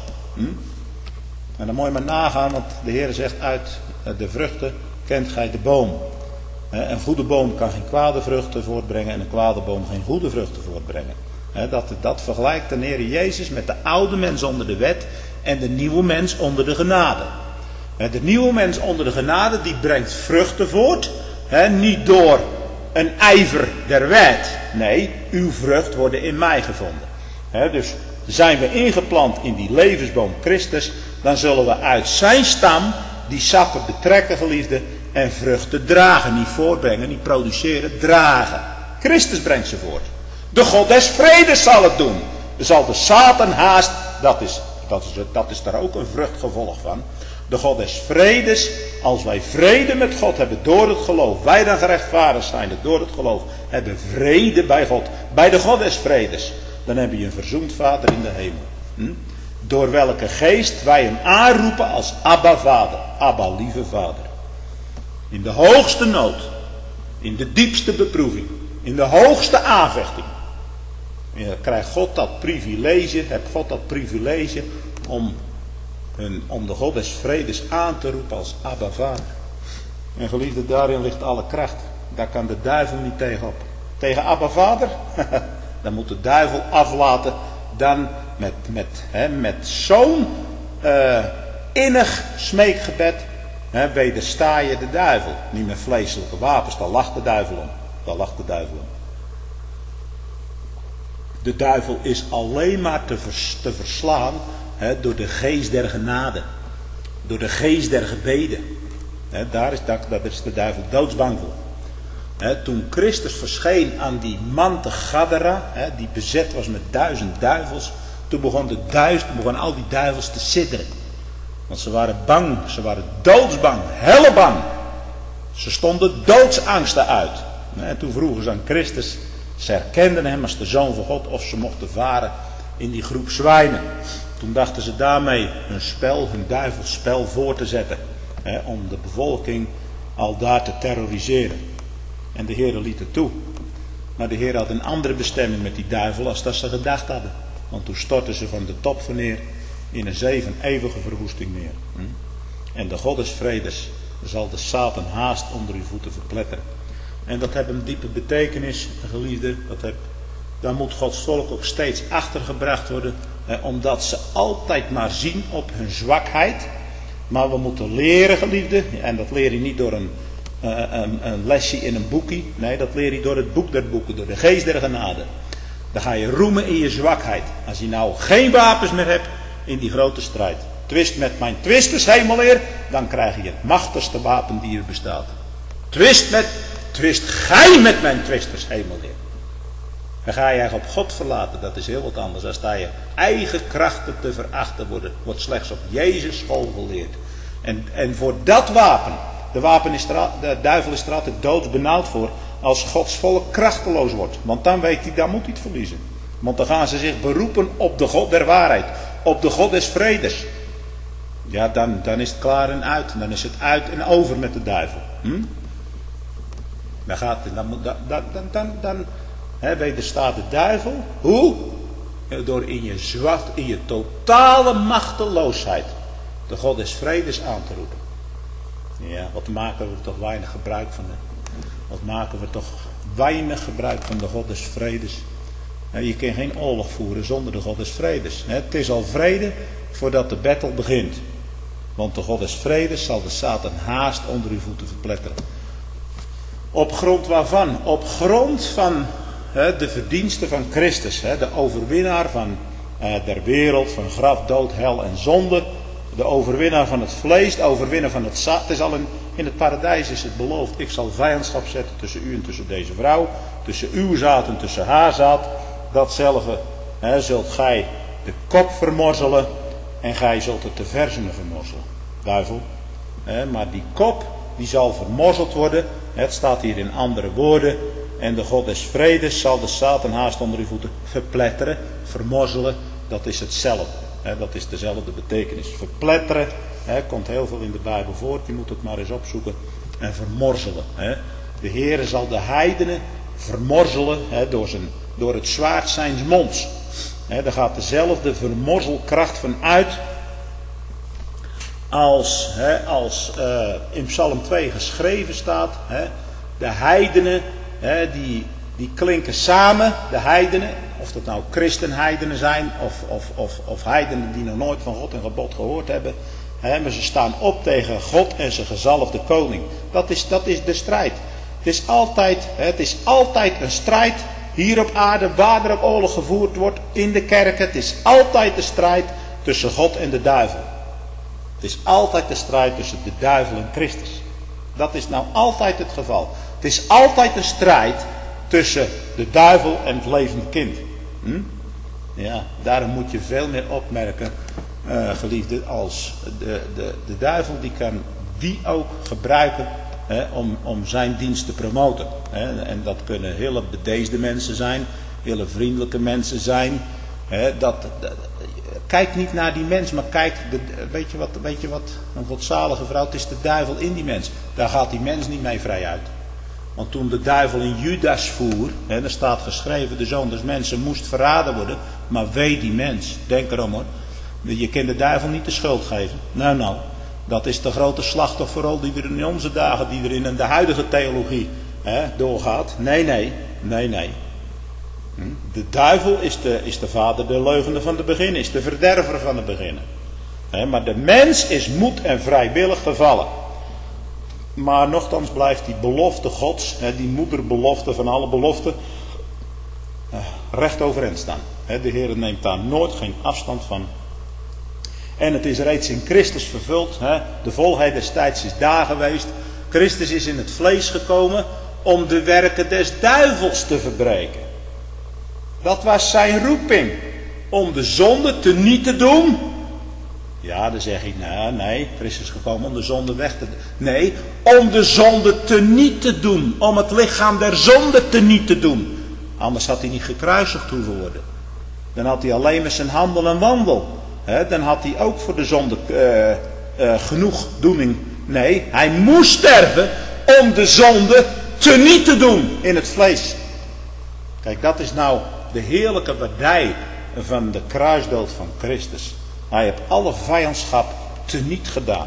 En dan moet je maar nagaan, want de Heer zegt uit de vruchten kent gij de boom. Een goede boom kan geen kwade vruchten voortbrengen en een kwade boom geen goede vruchten voortbrengen. Dat vergelijkt de Heer Jezus met de oude mens onder de wet en de nieuwe mens onder de genade. De nieuwe mens onder de genade die brengt vruchten voort, niet door een ijver der wet. Nee, uw vrucht worden in mij gevonden. Dus zijn we ingeplant in die levensboom Christus, dan zullen we uit zijn stam die sappen betrekken, geliefde, en vruchten dragen. Niet voortbrengen, niet produceren, dragen. Christus brengt ze voort. De God des vredes zal het doen. Zal de Satan haast, dat is daar ook een vruchtgevolg van. De God des vredes, als wij vrede met God hebben door het geloof, wij dan gerechtvaardigd zijn door het geloof, hebben vrede bij God, bij de God des vredes, dan heb je een verzoend Vader in de hemel. Door welke geest wij hem aanroepen als Abba Vader, Abba lieve Vader. In de hoogste nood, in de diepste beproeving, in de hoogste aanvechting, krijgt God dat privilege, hebt God dat privilege om de God des vredes aan te roepen als Abba Vader. En geliefde, daarin ligt alle kracht. Daar kan de duivel niet tegenop. Tegen Abba Vader, dan moet de duivel aflaten. Dan met zo'n innig smeekgebed wedersta je de duivel. Niet met vleeselijke wapens, daar lacht de duivel om. De duivel is alleen maar te verslaan door de geest der genade. Door de geest der gebeden. Daar is de duivel doodsbang voor. Toen Christus verscheen aan die man te Gadara, die bezet was met 1000 duivels, toen begonnen al die duivels te sidderen. Want ze waren bang, ze waren doodsbang, hellebang. Ze stonden doodsangsten uit. En toen vroegen ze aan Christus, ze herkenden hem als de Zoon van God, of ze mochten varen in die groep zwijnen. Toen dachten ze daarmee hun duivelsspel voor te zetten. Om de bevolking al daar te terroriseren. En de Heer liet het toe. Maar de Heer had een andere bestemming met die duivel als dat ze gedacht hadden. Want toen stortten ze van de top van neer in een zee van eeuwige verwoesting neer. En de God des vredes zal de Satan haast onder uw voeten verpletteren. En dat heeft een diepe betekenis, geliefde. Daar moet Gods volk ook steeds achtergebracht worden. Omdat ze altijd maar zien op hun zwakheid. Maar we moeten leren, geliefde. En dat leer je niet door een lesje in een boekie. Nee, dat leer je door het boek der boeken. Door de geest der genade. Dan ga je roemen in je zwakheid. Als je nou geen wapens meer hebt in die grote strijd. Twist met mijn twisters, hemelleer. Dan krijg je het machtigste wapen die er bestaat. Twist met twist gij met mijn twisters, hemelheer. Dan ga je eigenlijk op God verlaten, dat is heel wat anders. Dan sta je eigen krachten te verachten wordt slechts op Jezus school geleerd. En voor dat wapen, de duivel is er altijd doodsbenauwd voor, als Gods volk krachteloos wordt. Want dan weet hij, dan moet hij het verliezen. Want dan gaan ze zich beroepen op de God der waarheid, op de God des vredes. Ja, dan is het klaar en uit. Dan is het uit en over met de duivel. Dan wederstaat de duivel. Hoe? Door in je totale machteloosheid de God des vredes aan te roepen. Ja, wat maken we toch weinig gebruik van. Wat maken we toch weinig gebruik van de God des vredes. Je kan geen oorlog voeren zonder de God des vredes. Het is al vrede voordat de battle begint. Want de God des vredes zal de Satan haast onder uw voeten verpletteren. Op grond waarvan? Op grond van de verdiensten van Christus. De overwinnaar van der wereld, van graf, dood, hel en zonde. De overwinnaar van het vlees, de overwinnaar van het zaad. Het is al in het paradijs is het beloofd. Ik zal vijandschap zetten tussen u en tussen deze vrouw. Tussen uw zaad en tussen haar zaad. Datzelfde zult gij de kop vermorzelen. En gij zult het de verzenen vermorzelen. Duivel. Maar die kop die zal vermorzeld worden. Het staat hier in andere woorden. En de God des vredes zal de Satan haast onder uw voeten verpletteren. Vermorzelen. Dat is hetzelfde. Dat is dezelfde betekenis. Verpletteren. Komt heel veel in de Bijbel voor. Je moet het maar eens opzoeken. En vermorzelen. De Heere zal de heidenen vermorzelen. Door het zwaard zijns monds. Daar gaat dezelfde vermorzelkracht van uit. Als in Psalm 2 geschreven staat. De heidenen. Die klinken samen. De heidenen. Of dat nou christenheidenen zijn. Of heidenen die nog nooit van God en gebod gehoord hebben. Maar ze staan op tegen God en zijn gezalfde koning. Dat is de strijd. Het is altijd een strijd. Hier op aarde, waar er ook oorlog gevoerd wordt in de kerken. Het is altijd de strijd tussen God en de duivel. Het is altijd de strijd tussen de duivel en Christus. Dat is nou altijd het geval. Het is altijd een strijd tussen de duivel en het levende kind. Ja, daarom moet je veel meer opmerken, geliefde, als de duivel die kan wie ook gebruiken om zijn dienst te promoten. En dat kunnen hele bedeesde mensen zijn, hele vriendelijke mensen zijn. Kijk niet naar die mens, maar kijk, weet je wat, een godzalige vrouw, het is de duivel in die mens. Daar gaat die mens niet mee vrij uit. Want toen de duivel in Judas voer, er staat geschreven, de zoon des mensen moest verraden worden. Maar wee die mens, denk erom hoor. Je kunt de duivel niet de schuld geven. Nou, dat is de grote slachtofferrol die er in onze dagen, die er in de huidige theologie doorgaat. Nee. De duivel is de vader der leugenen van de begin, is de verderver van de beginnen. Maar de mens is moed en vrijwillig gevallen. Maar nochtans blijft die belofte Gods, die moederbelofte van alle beloften, recht overeind staan. De Heer neemt daar nooit geen afstand van. En het is reeds in Christus vervuld. De volheid des tijds is daar geweest. Christus is in het vlees gekomen om de werken des duivels te verbreken. Dat was zijn roeping. Om de zonde teniet te doen. Ja, dan zeg ik, nee, Christus is gekomen om de zonde weg te doen. Nee, om de zonde teniet te doen. Om het lichaam der zonde teniet te doen. Anders had hij niet gekruisigd hoeven worden. Dan had hij alleen met zijn handel en wandel. Dan had hij ook voor de zonde genoegdoening. Nee, hij moest sterven om de zonde teniet te doen in het vlees. Kijk, dat is nou de heerlijke waardij van de kruisdood van Christus. Hij heeft alle vijandschap teniet gedaan.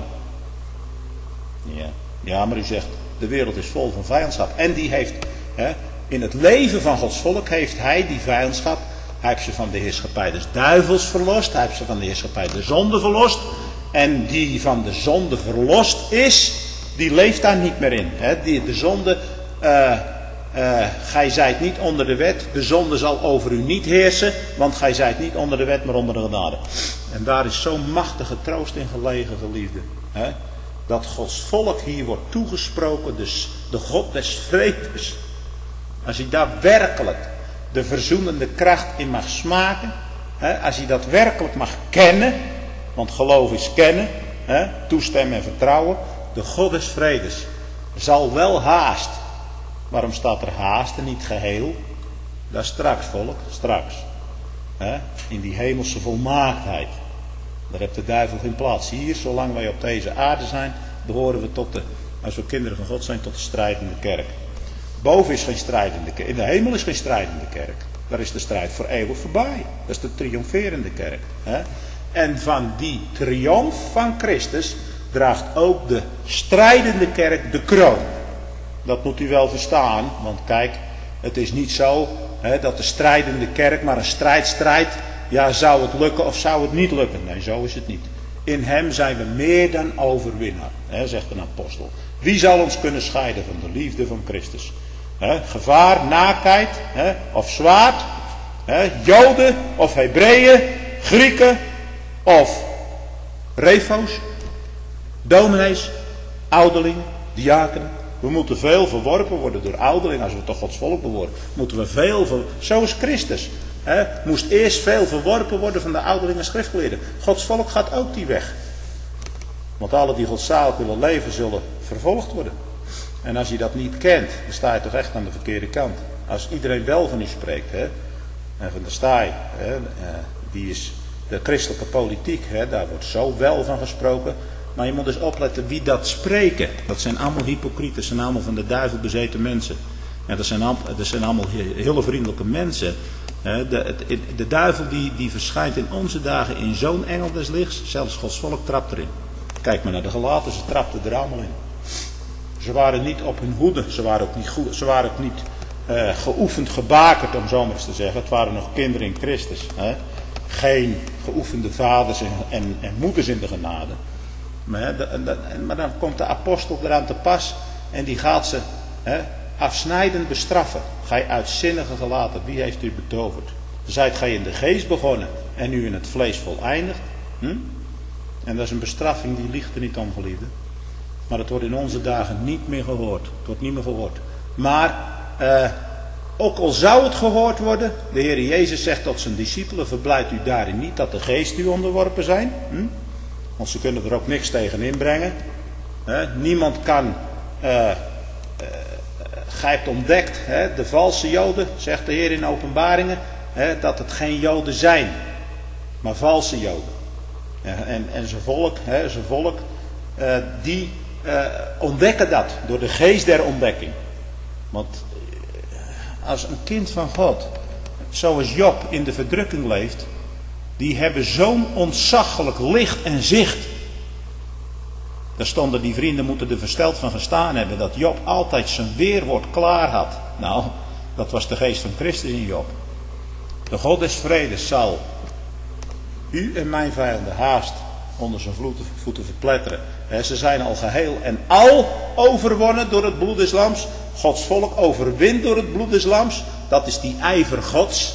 Ja, maar u zegt, de wereld is vol van vijandschap. En die heeft, in het leven van Gods volk heeft hij die vijandschap. Hij heeft ze van de heerschappij des duivels verlost. Hij heeft ze van de heerschappij der zonde verlost. En die van de zonde verlost is, die leeft daar niet meer in. De zonde, gij zijt niet onder de wet. De zonde zal over u niet heersen. Want gij zijt niet onder de wet, maar onder de genade. En daar is zo'n machtige troost in gelegen, geliefde. dat Gods volk hier wordt toegesproken, dus de God des vredes. Als hij daar werkelijk de verzoenende kracht in mag smaken, als hij dat werkelijk mag kennen, want geloof is kennen, toestemmen en vertrouwen, de God des vredes zal wel haast. Waarom staat er haast en niet geheel? Dat is straks, volk, straks. In die hemelse volmaaktheid. Daar heeft de duivel geen plaats. Hier, zolang wij op deze aarde zijn, behoren we tot de, als we kinderen van God zijn, tot de strijdende kerk. Boven is geen strijdende kerk. In de hemel is geen strijdende kerk. Daar is de strijd voor eeuwig voorbij. Dat is de triomferende kerk. En van die triomf van Christus draagt ook de strijdende kerk de kroon. Dat moet u wel verstaan. Want kijk, het is niet zo dat de strijdende kerk maar een strijd strijdt. Ja, zou het lukken of zou het niet lukken? Nee, zo is het niet. In hem zijn we meer dan overwinnaar, zegt een apostel. Wie zal ons kunnen scheiden van de liefde van Christus? Gevaar, naaktheid of zwaard, Joden of Hebreeën, Grieken of refo's, dominees, ouderlingen, diakenen. We moeten veel verworpen worden door ouderlingen. Als we tot Gods volk behoren, moeten we veel zo is Christus. Moest eerst veel verworpen worden van de ouderlingen en schriftgeleerden. Gods volk gaat ook die weg. Want alle die godzalig willen leven, zullen vervolgd worden. En als je dat niet kent, dan sta je toch echt aan de verkeerde kant. Als iedereen wel van u spreekt, en van de staai, die is de christelijke politiek, daar wordt zo wel van gesproken. Maar je moet dus opletten wie dat spreken. Dat zijn allemaal hypocrieten, dat zijn allemaal van de duivel bezeten mensen. En dat zijn allemaal hele vriendelijke mensen. De duivel die verschijnt in onze dagen in zo'n engel des lichts. Zelfs Gods volk trapt erin. Kijk maar naar de Galaten, ze trapten er allemaal in. Ze waren niet op hun hoede, ze waren ook niet goed, ze waren ook niet geoefend, gebakerd om zo maar eens te zeggen. Het waren nog kinderen in Christus. Geen geoefende vaders en moeders in de genade. Maar dan komt de apostel eraan te pas en die gaat ze afsnijdend bestraffen. Gij uitzinnige gelaten, wie heeft u betoverd? Zijt gij in de geest begonnen en u in het vlees voleindigd? En dat is een bestraffing, die ligt er niet om, geliefden. Maar het wordt in onze dagen niet meer gehoord. Het wordt niet meer gehoord. Maar ook al zou het gehoord worden, de Heer Jezus zegt tot zijn discipelen, verblijdt u daarin niet dat de geest u onderworpen zijn. Want ze kunnen er ook niks tegen inbrengen. Niemand kan, gij hebt ontdekt, de valse Joden, zegt de Heer in Openbaringen, dat het geen Joden zijn, maar valse Joden. En zijn volk, die ontdekken dat door de geest der ontdekking. Want als een kind van God, zoals Job in de verdrukking leeft, die hebben zo'n ontzaglijk licht en zicht. Daar stonden die vrienden, moeten er versteld van gestaan hebben, dat Job altijd zijn weerwoord klaar had. Nou, dat was de geest van Christus in Job. De God des vredes zal u en mijn vijanden haast onder zijn voeten verpletteren. Ze zijn al geheel en al overwonnen door het bloed des lams. Gods volk overwint door het bloed des lams. Dat is die ijver Gods.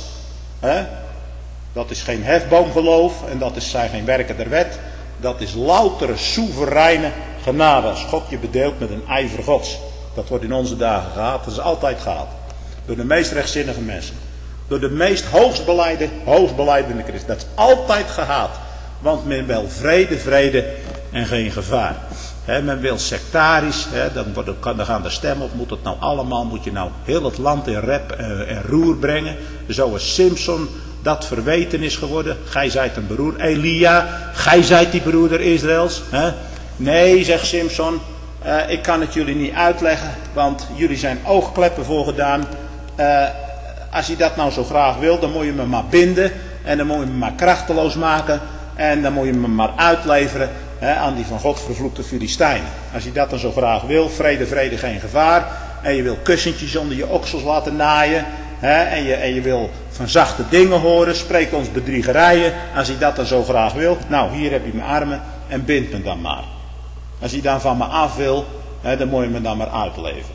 Dat is geen hefboomgeloof en dat zijn geen werken der wet. Dat is loutere, soevereine genade. Als God je bedeelt met een ijver Gods. Dat wordt in onze dagen gehad. Dat is altijd gehad. Door de meest rechtzinnige mensen. Door de meest hoogstbelijdende christen. Dat is altijd gehaat. Want men wil vrede en geen gevaar. Men wil sectarisch. Dan gaan de stemmen op. Moet het nou allemaal? Moet je nou heel het land in rep en roer brengen? Zoals Simson dat verweten is geworden. Gij zijt een broer. Elia, gij zijt die broeder Israëls. Nee, zegt Simson. Ik kan het jullie niet uitleggen. Want jullie zijn oogkleppen voorgedaan. Als je dat nou zo graag wil, dan moet je me maar binden. En dan moet je me maar krachteloos maken. En dan moet je me maar uitleveren aan die van God vervloekte Filistijnen. Als je dat dan zo graag wil, vrede, geen gevaar. En je wil kussentjes onder je oksels laten naaien. En je wil van zachte dingen horen, spreekt ons bedriegerijen. Als je dat dan zo graag wil, nou hier heb je mijn armen en bind me dan maar. Als je dan van me af wil, dan moet je me dan maar uitleveren.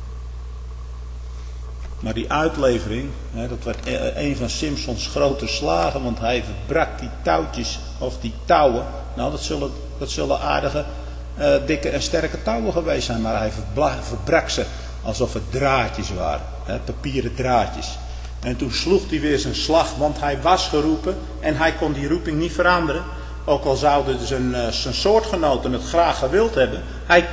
Maar die uitlevering, dat werd een van Simsons grote slagen, want hij verbrak die touwtjes of die touwen. Nou, dat zullen aardige dikke en sterke touwen geweest zijn, maar hij verbrak ze alsof het draadjes waren, papieren draadjes. En toen sloeg hij weer zijn slag, want hij was geroepen en hij kon die roeping niet veranderen. Ook al zouden zijn soortgenoten het graag gewild hebben.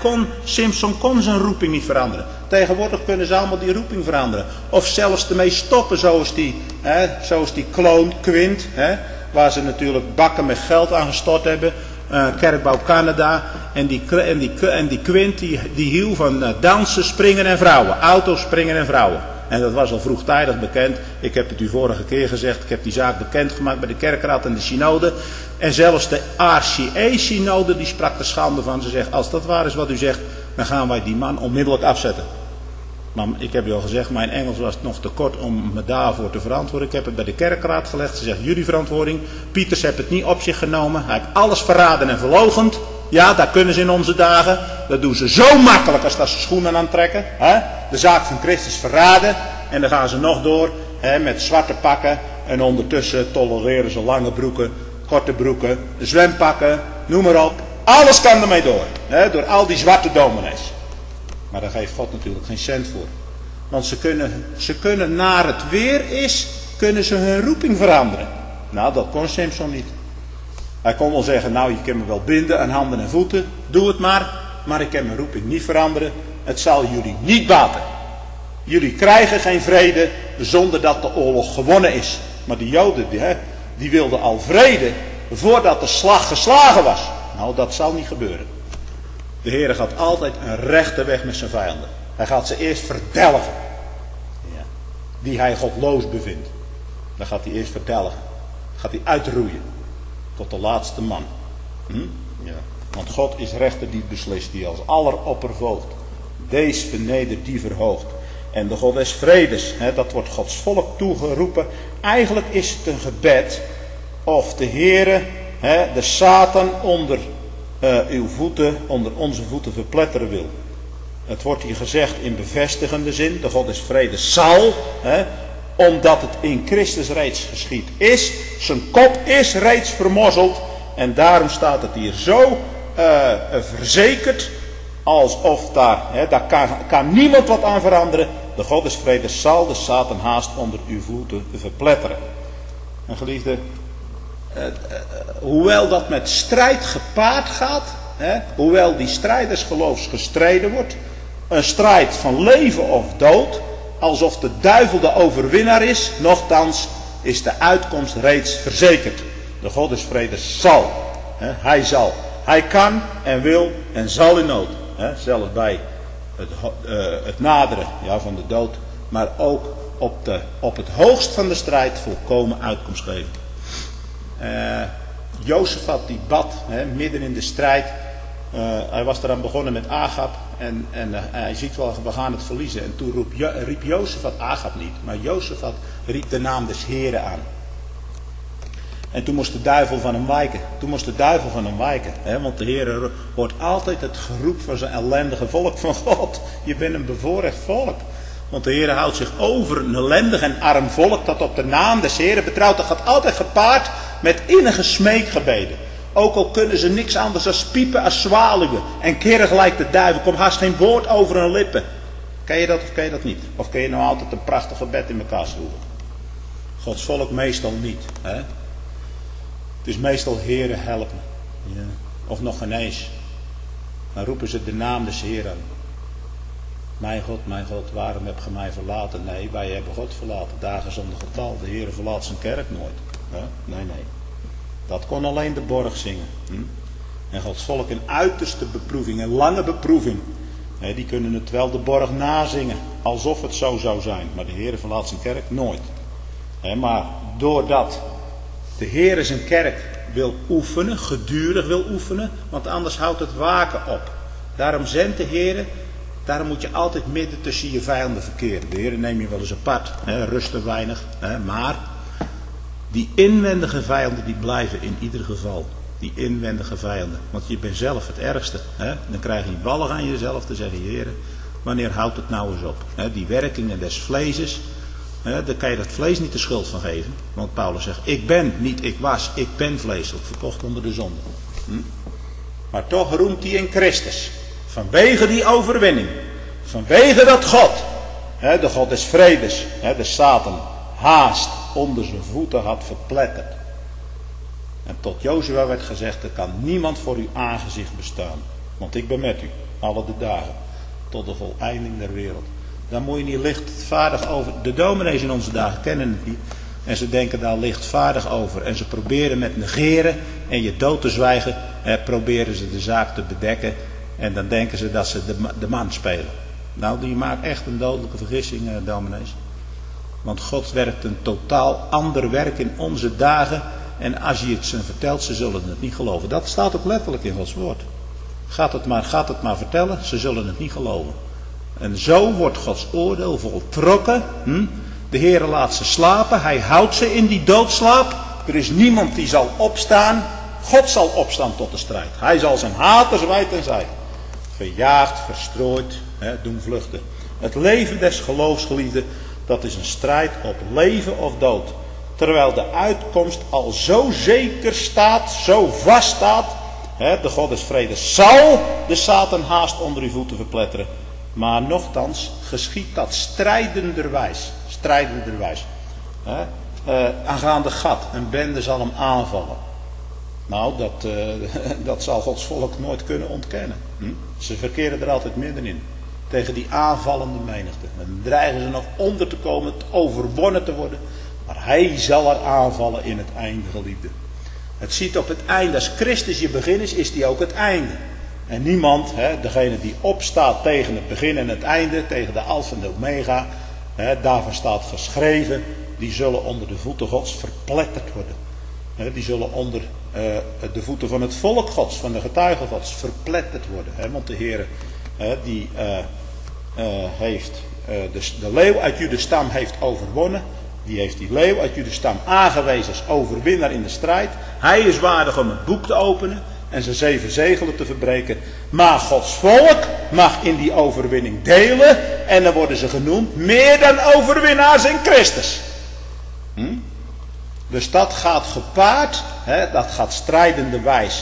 Simson kon zijn roeping niet veranderen. Tegenwoordig kunnen ze allemaal die roeping veranderen. Of zelfs ermee stoppen, zoals die kloon Quint. Waar ze natuurlijk bakken met geld aan gestort hebben. Kerkbouw Canada. En die Quint die hield van dansen, springen en vrouwen. Auto's, springen en vrouwen. En dat was al vroegtijdig bekend. Ik heb het u vorige keer gezegd. Ik heb die zaak bekendgemaakt bij de kerkraad en de synode. En zelfs de RCA-synode die sprak er schande van. Ze zegt, als dat waar is wat u zegt, dan gaan wij die man onmiddellijk afzetten. Maar ik heb u al gezegd, mijn Engels was nog te kort om me daarvoor te verantwoorden. Ik heb het bij de kerkraad gelegd. Ze zegt, jullie verantwoording. Pieters heeft het niet op zich genomen. Hij heeft alles verraden en verloochend. Ja, dat kunnen ze in onze dagen. Dat doen ze zo makkelijk als dat ze schoenen aantrekken. De zaak van Christus verraden. En dan gaan ze nog door met zwarte pakken. En ondertussen tolereren ze lange broeken, korte broeken, zwempakken, noem maar op. Alles kan ermee door. Door al die zwarte dominees. Maar daar geeft God natuurlijk geen cent voor. Want ze kunnen naar het weer is, kunnen ze hun roeping veranderen. Nou, dat kon Simson niet. Hij kon wel zeggen, nou je kan me wel binden aan handen en voeten. Doe het maar ik kan mijn roeping niet veranderen. Het zal jullie niet baten. Jullie krijgen geen vrede zonder dat de oorlog gewonnen is. Maar de Joden die wilden al vrede voordat de slag geslagen was. Nou, dat zal niet gebeuren. De Heer gaat altijd een rechte weg met zijn vijanden. Hij gaat ze eerst verdelgen. Ja. Die hij godloos bevindt. Dan gaat hij eerst verdelgen. Dan gaat hij uitroeien. Tot de laatste man. Ja. Want God is rechter die beslist. Die als aller oppervoogd. Deze vernedert die verhoogt. En de God des vredes. Dat wordt Gods volk toegeroepen. Eigenlijk is het een gebed. Of de Heere de Satan onder uw voeten, onder onze voeten verpletteren wil. Het wordt hier gezegd in bevestigende zin. De God des vredes zal. Omdat het in Christus reeds geschied is. Zijn kop is reeds vermorzeld. En daarom staat het hier zo verzekerd. Alsof daar kan niemand wat aan veranderen. De God des vredes zal de Satan haast onder uw voeten verpletteren. En geliefde, hoewel dat met strijd gepaard gaat. Hoewel die strijd des geloofs gestreden wordt. Een strijd van leven of dood. Alsof de duivel de overwinnaar is. Nochtans is de uitkomst reeds verzekerd. De God des vredes zal. Hij zal. Hij kan en wil en zal in nood. Zelfs bij het naderen van de dood. Maar ook op het hoogst van de strijd volkomen uitkomst geven. Jozefat die bad midden in de strijd. Hij was eraan begonnen met Agab. En hij ziet wel, we gaan het verliezen. En toen riep Jozefat Agab niet. Maar Jozefat riep de naam des Heren aan. En toen moest de duivel van hem wijken. Want de Heer hoort altijd het geroep van zijn ellendige volk van God. Je bent een bevoorrecht volk. Want de Heer houdt zich over een ellendig en arm volk dat op de naam des Heren betrouwt. Dat gaat altijd gepaard met innige smeekgebeden. Ook al kunnen ze niks anders dan piepen als zwaluwen. En keren gelijk de duivel. Komt haast geen woord over hun lippen. Ken je dat of ken je dat niet? Of ken je nou altijd een prachtig gebed in elkaar schroeven? Gods volk meestal niet. Het is meestal Heere help me. Ja. Of nog geen eens. Dan roepen ze de naam des Heeren aan. Mijn God, waarom heb je mij verlaten? Nee, wij hebben God verlaten. Dagen zonder getal. De Heere verlaat zijn kerk nooit. Nee. Dat kon alleen de borg zingen. En Gods volk in uiterste beproeving, een lange beproeving. Die kunnen het wel de borg nazingen. Alsof het zo zou zijn. Maar de Heere verlaat zijn kerk nooit. Maar doordat de Heere zijn kerk wil oefenen, gedurig wil oefenen. Want anders houdt het waken op. Daarom zendt de Heere. Daarom moet je altijd midden tussen je vijanden verkeren. De Heere neemt je wel eens apart. Rusten weinig. Maar die inwendige vijanden die blijven in ieder geval. Die inwendige vijanden. Want je bent zelf het ergste. Dan krijg je ballen aan jezelf te zeggen. Heere, wanneer houdt het nou eens op? Die werkingen des vleeses. Daar kan je dat vlees niet de schuld van geven. Want Paulus zegt, ik ben, niet ik was, ik ben vleeselijk, verkocht onder de zonde. Maar toch roemt hij in Christus. Vanwege die overwinning. Vanwege dat God, de God des vredes, de Satan haast onder zijn voeten had verpletterd. En tot Jozua werd gezegd, er kan niemand voor uw aangezicht bestaan. Want ik ben met u, alle de dagen, tot de voleinding der wereld. Daar moet je niet lichtvaardig over. De dominees in onze dagen kennen het niet. En ze denken daar lichtvaardig over. En ze proberen met negeren en je dood te zwijgen, proberen ze de zaak te bedekken. En dan denken ze dat ze de man spelen. Nou, die maakt echt een dodelijke vergissing, dominees. Want God werkt een totaal ander werk in onze dagen. En als je het ze vertelt, ze zullen het niet geloven. Dat staat ook letterlijk in Gods woord. Gaat het maar vertellen, ze zullen het niet geloven. En zo wordt Gods oordeel voltrokken. De Heer laat ze slapen. Hij houdt ze in die doodslaap. Er is niemand die zal opstaan. God zal opstaan tot de strijd. Hij zal zijn haters wijd en zijd. Verjaagd, verstrooid, doen vluchten. Het leven des geloofs, geliefden, dat is een strijd op leven of dood. Terwijl de uitkomst al zo zeker staat, zo vast staat. De God des vredes zal de Satan haast onder uw voeten verpletteren. Maar nochtans geschiet dat strijdenderwijs. Aangaande gat, een bende zal hem aanvallen. Nou, dat zal Gods volk nooit kunnen ontkennen. Ze verkeren er altijd middenin. Tegen die aanvallende menigte. Dan dreigen ze nog onder te komen, overwonnen te worden. Maar hij zal er aanvallen in het einde, geliefde. Het ziet op het einde, als Christus je begin is die ook het einde. En niemand, degene die opstaat tegen het begin en het einde, tegen de alfa en de omega, daarvan staat geschreven, die zullen onder de voeten Gods verpletterd worden. Die zullen onder de voeten van het volk Gods, van de getuigen Gods, verpletterd worden. Want de Heer die heeft de leeuw uit Judas stam heeft overwonnen. Die heeft die leeuw uit Judas stam aangewezen als overwinnaar in de strijd. Hij is waardig om het boek te openen en zijn 7 zegelen te verbreken. Maar Gods volk mag in die overwinning delen. En dan worden ze genoemd meer dan overwinnaars in Christus. Dus dat gaat gepaard, dat gaat strijdenderwijs.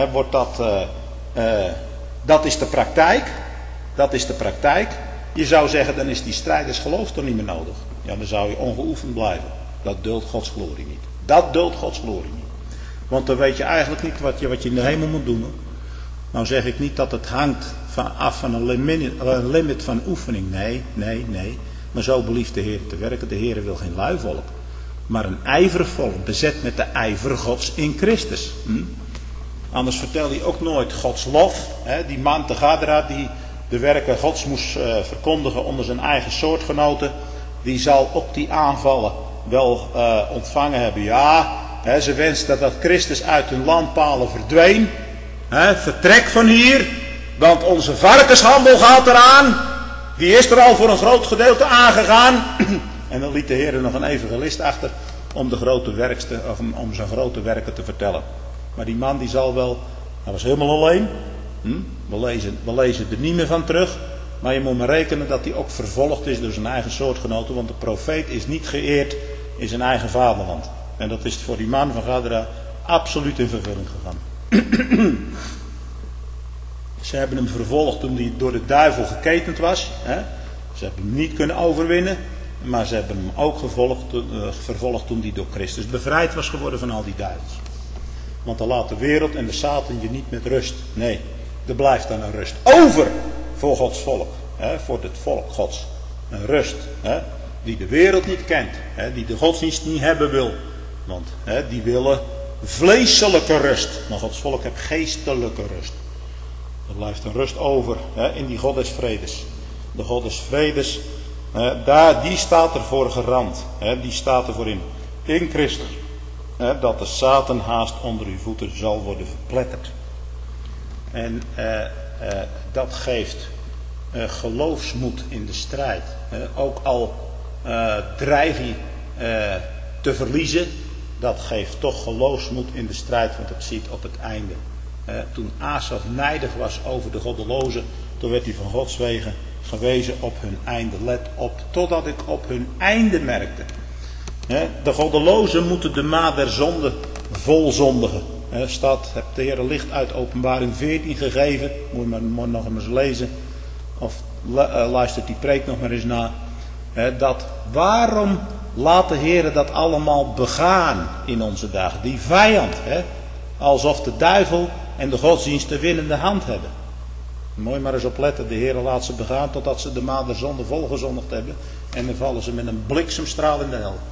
Dat is de praktijk. Dat is de praktijk. Je zou zeggen, dan is die strijd des geloofs toch niet meer nodig. Ja, dan zou je ongeoefend blijven. Dat duldt Gods glorie niet. Dat duldt Gods glorie niet. Want dan weet je eigenlijk niet wat je in de hemel moet doen. Hoor. Nou zeg ik niet dat het hangt af van een limit van oefening. Nee. Maar zo belieft de Heer te werken. De Heer wil geen lui volk. Maar een ijverig volk. Bezet met de ijver Gods in Christus. Anders vertel je ook nooit Gods lof. Die man te Gadara die de werken Gods moest verkondigen onder zijn eigen soortgenoten. Die zal ook die aanvallen wel ontvangen hebben. Ja, ze wensten dat Christus uit hun landpalen verdween. Vertrek van hier. Want onze varkenshandel gaat eraan. Die is er al voor een groot gedeelte aangegaan. En dan liet de Heer nog een evangelist achter om zijn grote werken te vertellen. Maar die man die zal wel, hij was helemaal alleen. We lezen er niet meer van terug. Maar je moet maar rekenen dat hij ook vervolgd is door zijn eigen soortgenoten. Want de profeet is niet geëerd in zijn eigen vaderland. En dat is voor die man van Gadara absoluut in vervulling gegaan. Ze hebben hem vervolgd toen hij door de duivel geketend was. Ze hebben hem niet kunnen overwinnen. Maar ze hebben hem ook vervolgd toen hij door Christus bevrijd was geworden van al die duivels. Want dan laat de wereld en de Satan je niet met rust. Nee, er blijft dan een rust over voor Gods volk. Voor het volk Gods. Een rust die de wereld niet kent. Die de godsdienst niet hebben wil. Want die willen vleeselijke rust. Maar Gods volk heeft geestelijke rust. Er blijft een rust over in die God des vredes. De God des vredes, die staat ervoor gerand. Die staat ervoor in Christus. Dat de Satan haast onder uw voeten zal worden verpletterd. En dat geeft geloofsmoed in de strijd. Ook al dreig je te verliezen, dat geeft toch geloofsmoed in de strijd, want het ziet op het einde. Toen Asaf nijdig was over de goddelozen, toen werd hij van Gods wegen gewezen op hun einde. Let op, totdat ik op hun einde merkte. De goddelozen moeten de maat der zonde vol zondigen. Heb de Heer licht uit Openbaring 14 gegeven. Moet je maar nog eens lezen. Of luistert die preek nog maar eens na. Waarom laat de Heer dat allemaal begaan in onze dagen? Die vijand. Alsof de duivel en de godsdienst de winnende hand hebben. Moet je maar eens opletten. De Heer laat ze begaan totdat ze de maat der zonde volgezondigd hebben. En dan vallen ze met een bliksemstraal in de hel.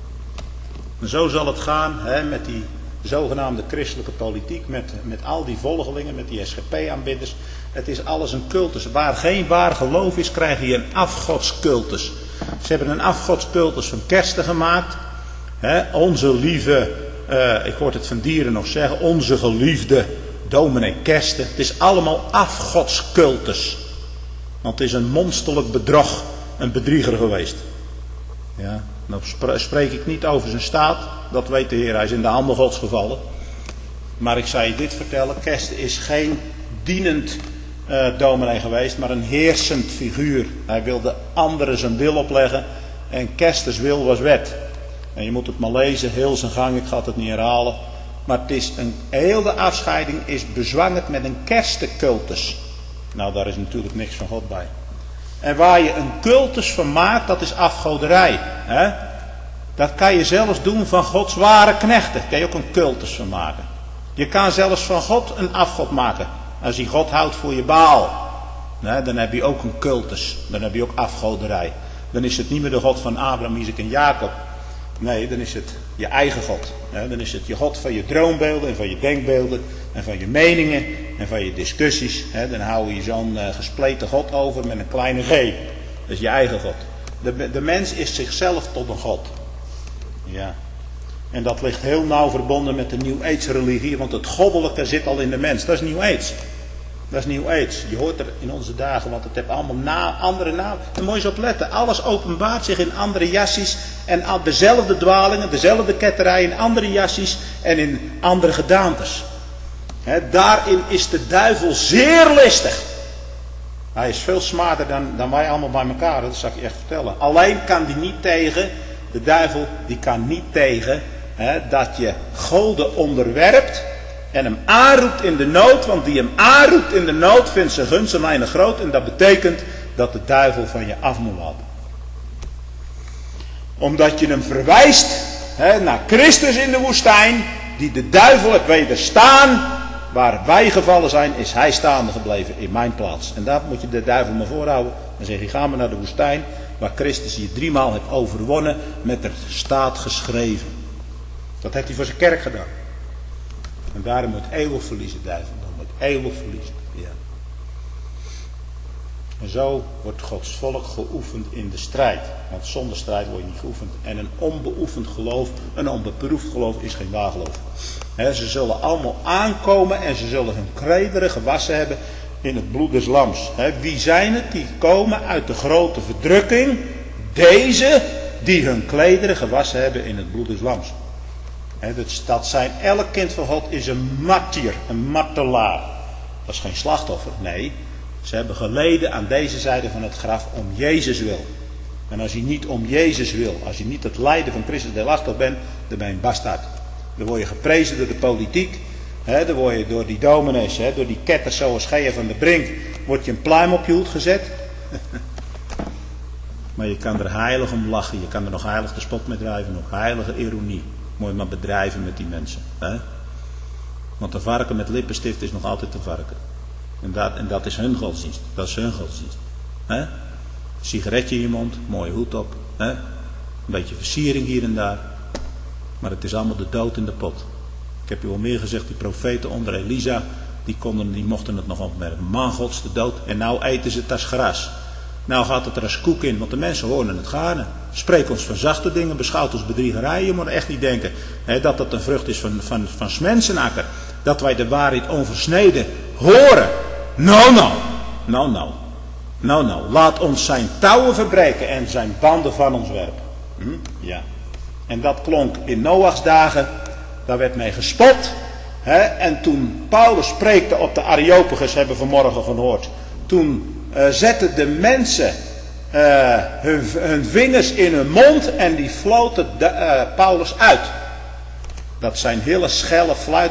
En zo zal het gaan met die zogenaamde christelijke politiek. Met al die volgelingen, met die SGP-aanbidders. Het is alles een cultus. Waar geen waar geloof is, krijg je een afgodscultus. Ze hebben een afgodscultus van Kersten gemaakt. Onze lieve, ik hoor het van dieren nog zeggen, onze geliefde dominee Kersten. Het is allemaal afgodscultus. Want het is een monsterlijk bedrog, een bedrieger geweest. Ja, nou spreek ik niet over zijn staat, dat weet de Heer, hij is in de handen Gods gevallen. Maar ik zou je dit vertellen, Kersten is geen dienend dominee geweest, maar een heersend figuur. Hij wilde anderen zijn wil opleggen en Kerstens wil was wet. En je moet het maar lezen, heel zijn gang, ik ga het niet herhalen. Maar het is heel de afscheiding is bezwangerd met een kerstencultus. Nou, daar is natuurlijk niks van God bij. En waar je een cultus van maakt, dat is afgoderij. Dat kan je zelfs doen van Gods ware knechten. Daar kan je ook een cultus van maken. Je kan zelfs van God een afgod maken. Als je God houdt voor je Baal, dan heb je ook een cultus. Dan heb je ook afgoderij. Dan is het niet meer de God van Abraham, Isaac en Jacob. Nee, dan is het je eigen God. Dan is het je God van je droombeelden en van je denkbeelden en van je meningen en van je discussies. Dan hou je zo'n gespleten God over met een kleine g. Dat is je eigen God. De mens is zichzelf tot een God. Ja. En dat ligt heel nauw verbonden met de New Age religie, want het goddelijke zit al in de mens. Dat is New Age. Dat is New Age. Je hoort er in onze dagen, want het heeft allemaal andere namen. Daar moet je eens op letten. Alles openbaart zich in andere jassies en dezelfde dwalingen, dezelfde ketterijen in andere jassies en in andere gedaantes. Daarin is de duivel zeer listig. Hij is veel smarter dan wij allemaal bij elkaar, dat zal ik je echt vertellen. Alleen kan die niet tegen, de duivel die kan niet tegen, dat je goden onderwerpt en hem aanroept in de nood, want die hem aanroept in de nood vindt zijn gunst en weinig groot. En dat betekent dat de duivel van je af moet laten. Omdat je hem verwijst naar Christus in de woestijn, die de duivel heeft wederstaan. Waar wij gevallen zijn, is hij staande gebleven in mijn plaats. En daar moet je de duivel maar voorhouden. Dan zeg je, ga maar naar de woestijn, waar Christus je 3 maal heeft overwonnen, met er staat geschreven. Dat heeft hij voor zijn kerk gedaan. En daarom moet eeuwig verliezen, duivel. Dan moet eeuwig verliezen. Ja. En zo wordt Gods volk geoefend in de strijd. Want zonder strijd word je niet geoefend. En een onbeoefend geloof, een onbeproefd geloof is geen waar geloof. Ze zullen allemaal aankomen en ze zullen hun klederen gewassen hebben in het bloed des lams. Wie zijn het die komen uit de grote verdrukking? Deze die hun klederen gewassen hebben in het bloed des lams. Dat zijn, elk kind van God is een martyr, een martelaar. Dat is geen slachtoffer, nee. Ze hebben geleden aan deze zijde van het graf om Jezus wil. En als je niet om Jezus wil, als je niet het lijden van Christus deelachtig bent, dan ben je een bastaard. Dan word je geprezen door de politiek. Dan word je door die dominees, door die ketters zoals Gea van der Brink, wordt je een pluim op je hoed gezet. Maar je kan er heilig om lachen. Je kan er nog heilig de spot mee drijven. Nog heilige ironie. Moet je maar bedrijven met die mensen. Want een varken met lippenstift is nog altijd een varken. En dat is hun godsdienst. Dat is hun godsdienst. Sigaretje in je mond. Mooie hoed op. Een beetje versiering hier en daar. Maar het is allemaal de dood in de pot. Ik heb je wel meer gezegd. Die profeten onder Elisa. Die mochten het nog opmerken. Man gods de dood. En nou eten ze het als gras. Nou gaat het er als koek in, want de mensen horen het gaarne. Spreek ons van zachte dingen, beschouwt ons bedriegerij. Je moet echt niet denken dat dat een vrucht is van 's mensenakker. Dat wij de waarheid onversneden horen. Nou. Laat ons zijn touwen verbreken en zijn banden van ons werpen. Ja. En dat klonk in Noachs dagen. Daar werd mee gespot. En toen Paulus preekte op de Areopagus, hebben we vanmorgen gehoord. Toen zetten de mensen hun vingers in hun mond en die floten Paulus uit. Dat zijn hele schelle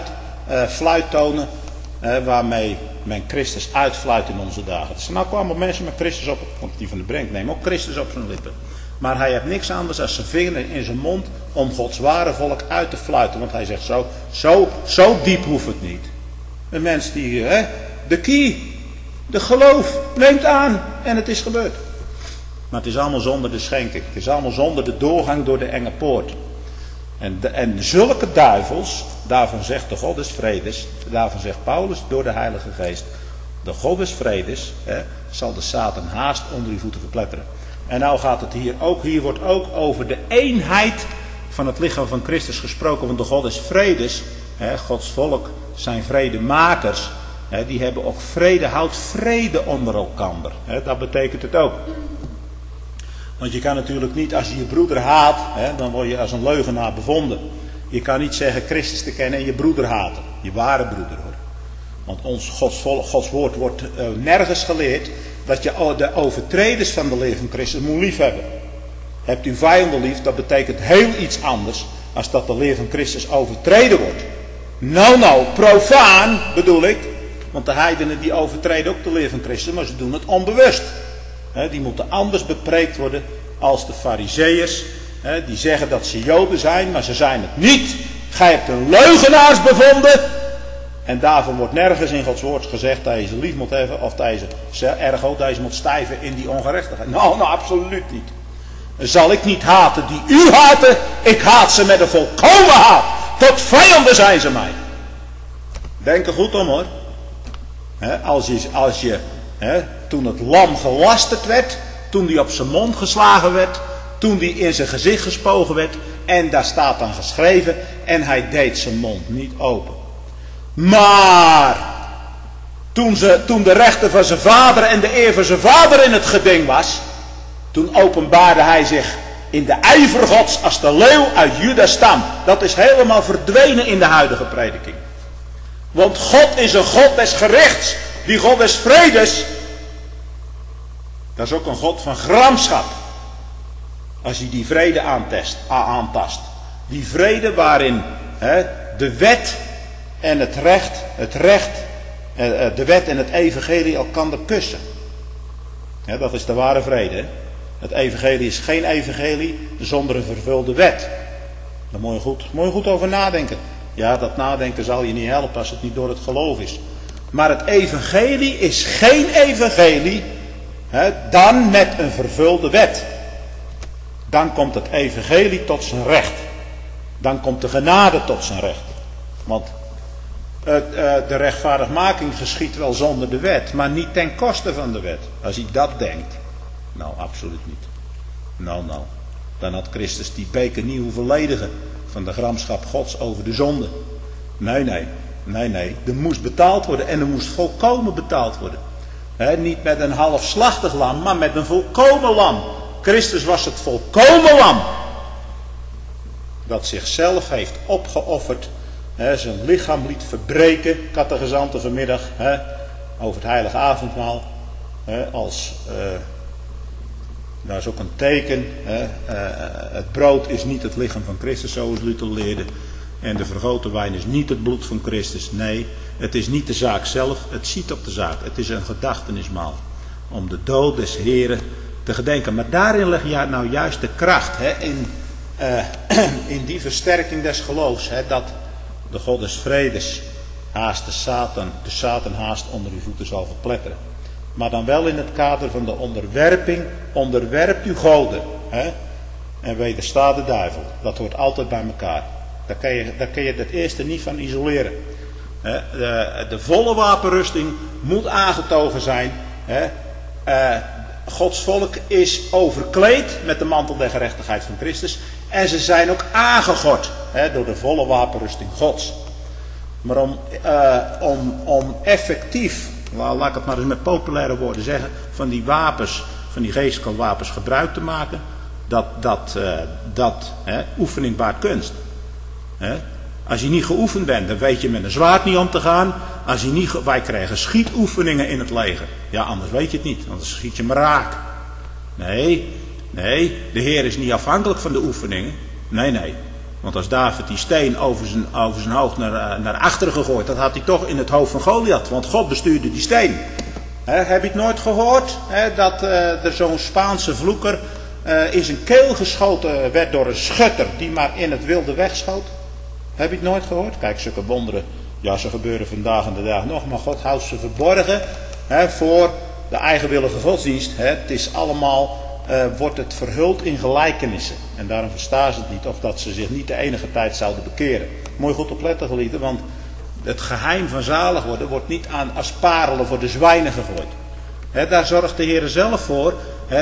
fluittonen waarmee men Christus uitfluit in onze dagen. Dus nou kwamen mensen met Christus op, want die van de Brenk neemt ook Christus op zijn lippen. Maar hij heeft niks anders dan zijn vinger in zijn mond om Gods ware volk uit te fluiten. Want hij zegt zo diep hoeft het niet. De mens die, de kie, de geloof, neemt aan en het is gebeurd. Maar het is allemaal zonder de schenking. Het is allemaal zonder de doorgang door de enge poort. En zulke duivels, daarvan zegt de God des vredes, daarvan zegt Paulus door de Heilige Geest, de God des vredes zal de Satan haast onder uw voeten verpletteren. En nou gaat het hier wordt ook over de eenheid van het lichaam van Christus gesproken. Want de God des vredes, Gods volk, zijn vredemakers, die hebben ook vrede, houdt vrede onder elkander. Dat betekent het ook. Want je kan natuurlijk niet, als je je broeder haat, dan word je als een leugenaar bevonden. Je kan niet zeggen Christus te kennen en je broeder haten. Je ware broeder hoor. Want Gods woord wordt nergens geleerd dat je de overtreders van de leer van Christus moet liefhebben. Hebt u vijanden lief, dat betekent heel iets anders als dat de leer van Christus overtreden wordt. Nou, profaan bedoel ik. Want de heidenen die overtreden ook de leer van Christus, maar ze doen het onbewust. Die moeten anders bepreekt worden als de farizeeërs. Die zeggen dat ze Joden zijn, maar ze zijn het niet. Gij hebt een leugenaars bevonden. En daarvan wordt nergens in Gods woord gezegd dat je ze lief moet hebben. Of dat je moet stijven in die ongerechtigheid. Nou, absoluut niet. Zal ik niet haten die u haten. Ik haat ze met een volkomen haat. Tot vijanden zijn ze mij. Denk er goed om hoor. Toen het lam gelasterd werd. Toen die op zijn mond geslagen werd. Toen die in zijn gezicht gespogen werd. En daar staat dan geschreven. En hij deed zijn mond niet open. Maar toen de rechten van zijn vader en de eer van zijn vader in het geding was. Toen openbaarde hij zich in de ijver Gods als de leeuw uit Judas stam. Dat is helemaal verdwenen in de huidige prediking. Want God is een God des gerichts. Die God des vredes. Dat is ook een God van gramschap. Als je die vrede aantast. Die vrede waarin de wet en de wet en het evangelie elkander kussen. Dat is de ware vrede. Het evangelie is geen evangelie zonder een vervulde wet. Daar moet je goed over nadenken. Ja, dat nadenken zal je niet helpen als het niet door het geloof is. Maar het evangelie is geen evangelie dan met een vervulde wet. Dan komt het evangelie tot zijn recht. Dan komt de genade tot zijn recht. Want de rechtvaardigmaking geschiedt wel zonder de wet, maar niet ten koste van de wet. Als hij dat denkt, nou absoluut niet. Nou, dan had Christus die beker niet hoeven ledigen van de gramschap Gods over de zonde. Nee, er moest betaald worden en er moest volkomen betaald worden. Niet met een halfslachtig lam, maar met een volkomen lam. Christus was het volkomen lam. Dat zichzelf heeft opgeofferd. Zijn lichaam liet verbreken. Catechizanten vanmiddag over het heilige avondmaal. Daar is ook een teken. Het brood is niet het lichaam van Christus, zoals Luther leerde. En de vergoten wijn is niet het bloed van Christus. Nee, het is niet de zaak zelf. Het ziet op de zaak. Het is een gedachtenismaal. Om de dood des Heren te gedenken. Maar daarin ligt nou juist de kracht. In die versterking des geloofs. Dat de God des vredes haast de Satan haast onder uw voeten zal verpletteren. Maar dan wel in het kader van de onderwerping. Onderwerpt uw goden. En wedersta de duivel. Dat hoort altijd bij elkaar. Daar kun je het eerste niet van isoleren. De volle wapenrusting moet aangetogen zijn. Gods volk is overkleed met de mantel der gerechtigheid van Christus. En ze zijn ook aangegord door de volle wapenrusting Gods. Maar om effectief, laat ik het maar eens met populaire woorden zeggen, van die wapens, van die geestelijke wapens gebruik te maken, dat oefening baart kunst. Als je niet geoefend bent, dan weet je met een zwaard niet om te gaan. Wij krijgen schietoefeningen in het leger. Ja, anders weet je het niet, anders schiet je me raak. Nee, de Heer is niet afhankelijk van de oefeningen. Nee. Want als David die steen over zijn hoofd naar achteren gegooid, dat had hij toch in het hoofd van Goliath. Want God bestuurde die steen. Heb je het nooit gehoord? Dat er zo'n Spaanse vloeker in zijn keel geschoten werd door een schutter die maar in het wilde wegschoot? Heb je het nooit gehoord? Kijk, zulke wonderen, ja, ze gebeuren vandaag en de dag nog, maar God houdt ze verborgen voor de eigenwillige godsdienst. Het is allemaal, wordt het verhuld in gelijkenissen. En daarom verstaan ze het niet, of dat ze zich niet de enige tijd zouden bekeren. Mooi goed opletten, geliefden, want het geheim van zalig worden wordt niet als parelen voor de zwijnen gegooid. Daar zorgt de Heer zelf voor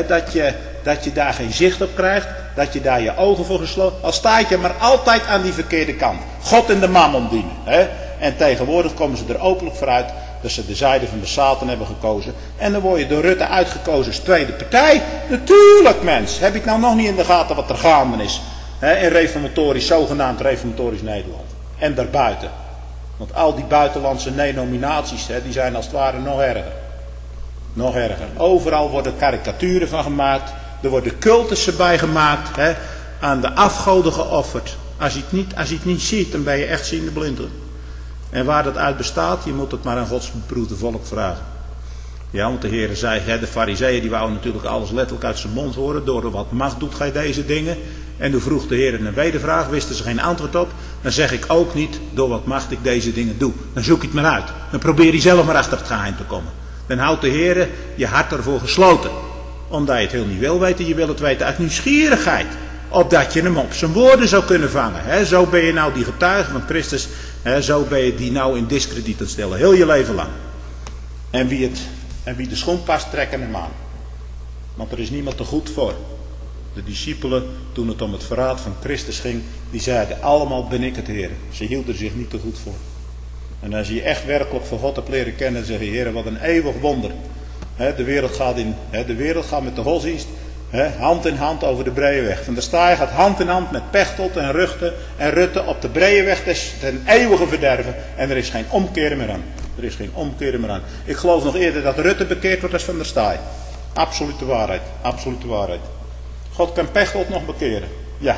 dat je daar geen zicht op krijgt, dat je daar je ogen voor gesloten. Al sta je maar altijd aan die verkeerde kant. God en de mammon dienen. En tegenwoordig komen ze er openlijk vooruit dat ze de zijde van de Satan hebben gekozen. En dan word je door Rutte uitgekozen als tweede partij. Natuurlijk, mens. Heb ik nou nog niet in de gaten wat er gaande is? In reformatorisch, zogenaamd reformatorisch Nederland. En daarbuiten. Want al die buitenlandse denominaties, die zijn als het ware nog erger. Nog erger. Overal worden karikaturen van gemaakt. Er worden cultussen bij gemaakt. Aan de afgoden geofferd. Als je het niet ziet, dan ben je echt ziende blind. En waar dat uit bestaat, je moet het maar aan Gods beproefde volk vragen. Ja, want de Heer zei, de fariseeën die wouden natuurlijk alles letterlijk uit zijn mond horen. Door wat macht doet gij deze dingen? En toen vroeg de Heer een wedervraag, wisten ze geen antwoord op. Dan zeg ik ook niet, door wat macht ik deze dingen doe. Dan zoek je het maar uit. Dan probeer je zelf maar achter het geheim te komen. Dan houdt de Heer je hart ervoor gesloten. Omdat je het heel niet wil weten, je wil het weten uit nieuwsgierigheid. Opdat je hem op zijn woorden zou kunnen vangen. Zo ben je nou die getuige van Christus. Zo ben je die nou in diskrediet aan het stellen. Heel je leven lang. En wie de schoen past, trekken hem aan. Want er is niemand te goed voor. De discipelen, toen het om het verraad van Christus ging, die zeiden allemaal, ben ik het Heer. Ze hielden zich niet te goed voor. En als je je echt werkelijk voor God hebt leren kennen, dan zeg je, Heer, wat een eeuwig wonder. De wereld gaat met de godsdienst hand in hand over de brede weg. Van der Staaij gaat hand in hand met Pechtold en Rutte op de brede weg ten eeuwige verderven. En er is geen omkeren meer aan. Er is geen omkeren meer aan. Ik geloof nog eerder dat Rutte bekeerd wordt als Van der Staaij. Absolute waarheid. Absolute waarheid. God kan Pechtold nog bekeren. Ja.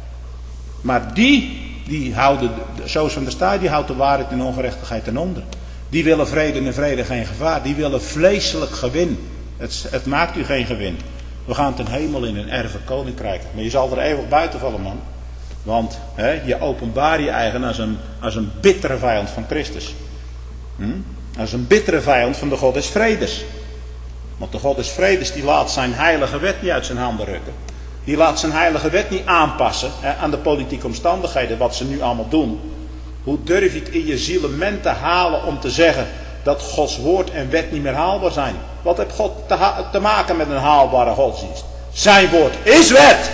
Maar die houden, zoals Van der Staaij, die houdt de waarheid en ongerechtigheid ten onder. Die willen vrede en vrede geen gevaar. Die willen vleeselijk gewin. Het maakt u geen gewin. We gaan ten hemel in een erfelijk koninkrijk. Maar je zal er eeuwig buiten vallen, man. Want je openbaar je eigen als een bittere vijand van Christus. Als een bittere vijand van de God des vredes. Want de God des vredes die laat zijn heilige wet niet uit zijn handen rukken. Die laat zijn heilige wet niet aanpassen aan de politieke omstandigheden. Wat ze nu allemaal doen. Hoe durf je het in je ziellement te halen om te zeggen dat Gods woord en wet niet meer haalbaar zijn? Wat heeft God te maken met een haalbare godsdienst? Zijn woord is wet.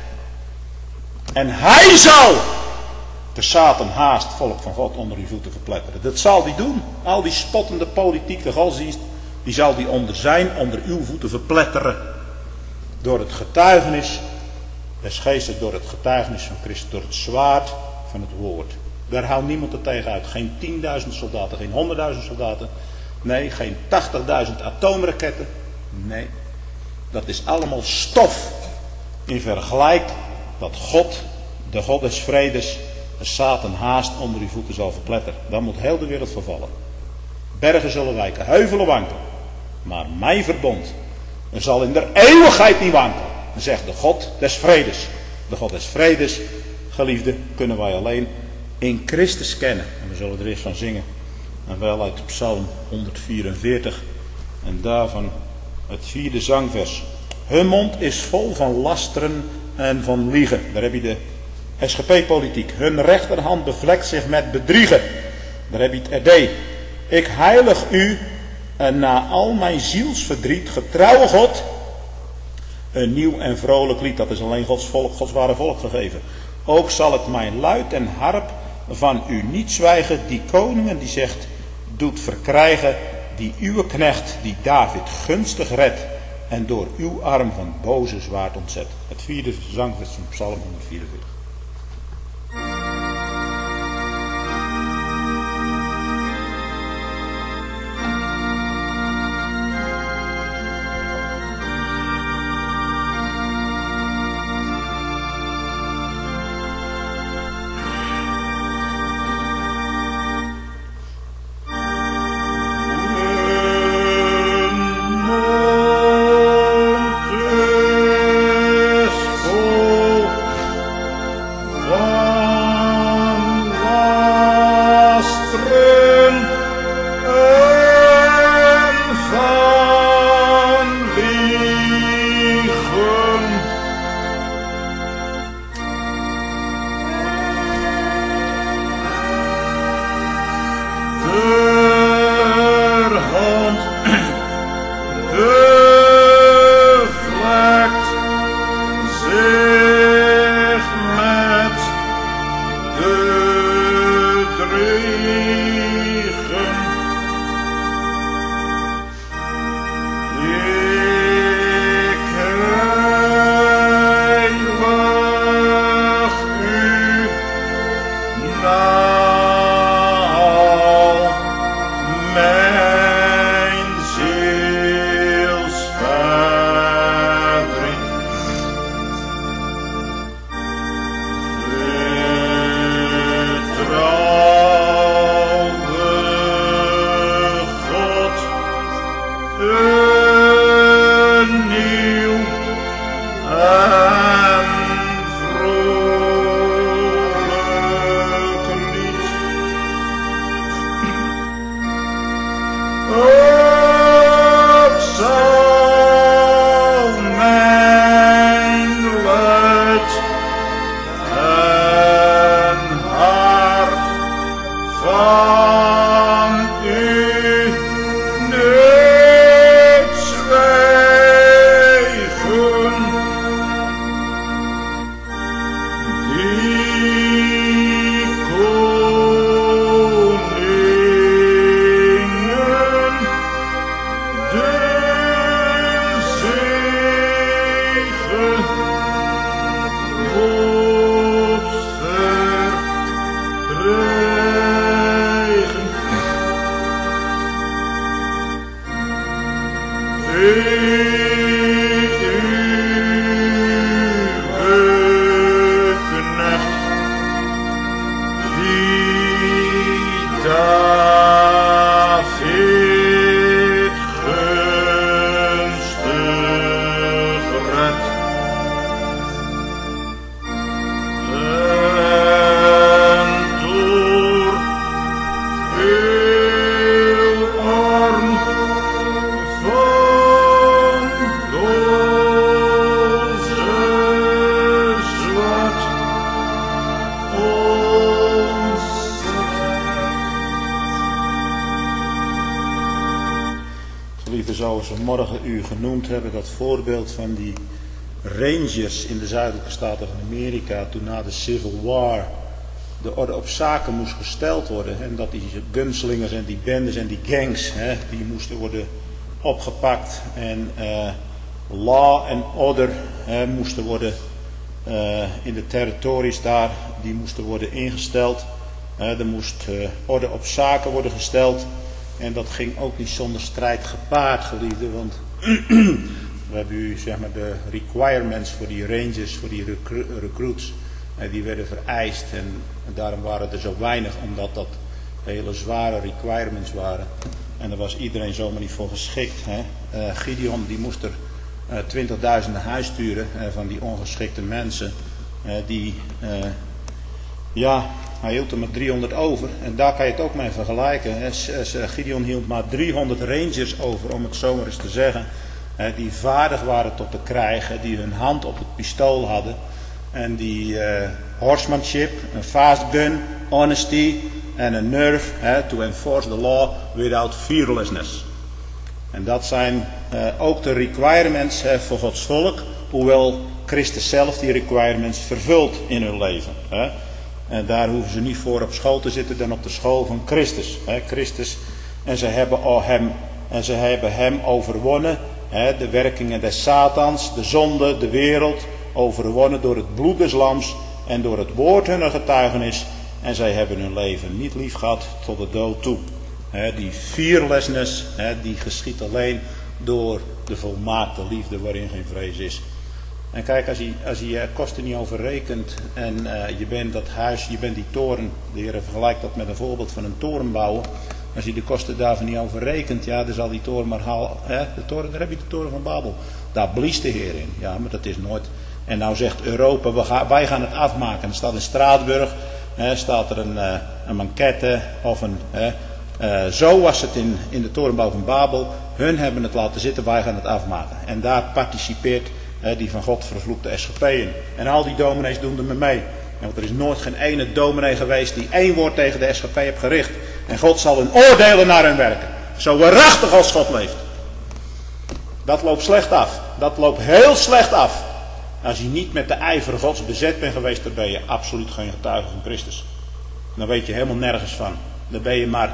En hij zal de Satan haast volk van God onder uw voeten verpletteren. Dat zal hij doen. Al die spottende politieke godsdienst, die zal hij onder uw voeten verpletteren. Door het getuigenis des geestes, door het getuigenis van Christus, door het zwaard van het woord. Daar houdt niemand er tegen uit. Geen 10.000 soldaten, geen 100.000 soldaten. Nee, geen 80.000 atoomraketten. Nee, dat is allemaal stof in vergelijk dat God, de God des vredes, de Satan haast onder uw voeten zal verpletteren. Dan moet heel de wereld vervallen. Bergen zullen wijken, heuvelen wankelen. Maar mijn verbond, er zal in de eeuwigheid niet wankelen. Dan zegt de God des vredes. De God des vredes, geliefde, kunnen wij alleen in Christus kennen. En we zullen er eerst van zingen. En wel uit Psalm 144. En daarvan het 4e zangvers. Hun mond is vol van lasteren en van liegen. Daar heb je de SGP-politiek. Hun rechterhand bevlekt zich met bedriegen. Daar heb je het RD. Ik heilig u en na al mijn zielsverdriet, getrouwe God, een nieuw en vrolijk lied. Dat is alleen Gods volk, Gods ware volk gegeven. Ook zal ik mijn luid en harp van u niet zwijgen. Die koningen die zegt, doet verkrijgen, die uw knecht, die David gunstig redt en door uw arm van boze zwaard ontzet. Het 4e zangvers van Psalm 144. Zoals we morgen u genoemd hebben, dat voorbeeld van die rangers in de zuidelijke staten van Amerika, toen na de Civil War de orde op zaken moest gesteld worden. En dat die gunslingers en die bendes en die gangs, die moesten worden opgepakt. En law en order moesten worden in de territories daar, die moesten worden ingesteld. Er moest orde op zaken worden gesteld. En dat ging ook niet zonder strijd gepaard, geliefden, want we hebben u zeg maar de requirements voor die rangers, voor die recruits, die werden vereist en daarom waren er zo weinig, omdat dat hele zware requirements waren. En daar was iedereen zomaar niet voor geschikt. Gideon die moest er 20.000 naar huis sturen van die ongeschikte mensen, hij hield er maar 300 over. En daar kan je het ook mee vergelijken. Gideon hield maar 300 rangers over, om het zo maar eens te zeggen. Die vaardig waren tot te krijgen. Die hun hand op het pistool hadden. En die horsemanship, een fast gun, honesty en een nerve to enforce the law without fearlessness. En dat zijn ook de requirements voor Gods volk. Hoewel Christus zelf die requirements vervult in hun leven. En daar hoeven ze niet voor op school te zitten dan op de school van Christus. Christus. En ze hebben hem overwonnen. De werkingen des Satans, de zonde, de wereld. Overwonnen door het bloed des lams en door het woord hunner getuigenis. En zij hebben hun leven niet lief gehad tot de dood toe. Die fearlessness, die geschiet alleen door de volmaakte liefde waarin geen vrees is. En kijk, als je kosten niet overrekent en je bent dat huis, je bent die toren, de Heer vergelijkt dat met een voorbeeld van een toren bouwen. Als je de kosten daarvan niet overrekent, dan zal die toren maar halen. Daar heb je de toren van Babel. Daar blies de Heer in. Ja, maar dat is nooit. En nou zegt Europa, wij gaan het afmaken. Er staat in Straatsburg, staat er een maquette of een... zo was het in de torenbouw van Babel. Hun hebben het laten zitten, wij gaan het afmaken. En daar participeert die van God vervloekte SGP in. En al die dominees doen er mee. Want er is nooit geen ene dominee geweest die één woord tegen de SGP heeft gericht. En God zal hun oordelen naar hun werken. Zo waarachtig als God leeft. Dat loopt slecht af. Dat loopt heel slecht af. Als je niet met de ijver Gods bezet bent geweest, dan ben je absoluut geen getuige van Christus. Dan weet je helemaal nergens van. Dan ben je maar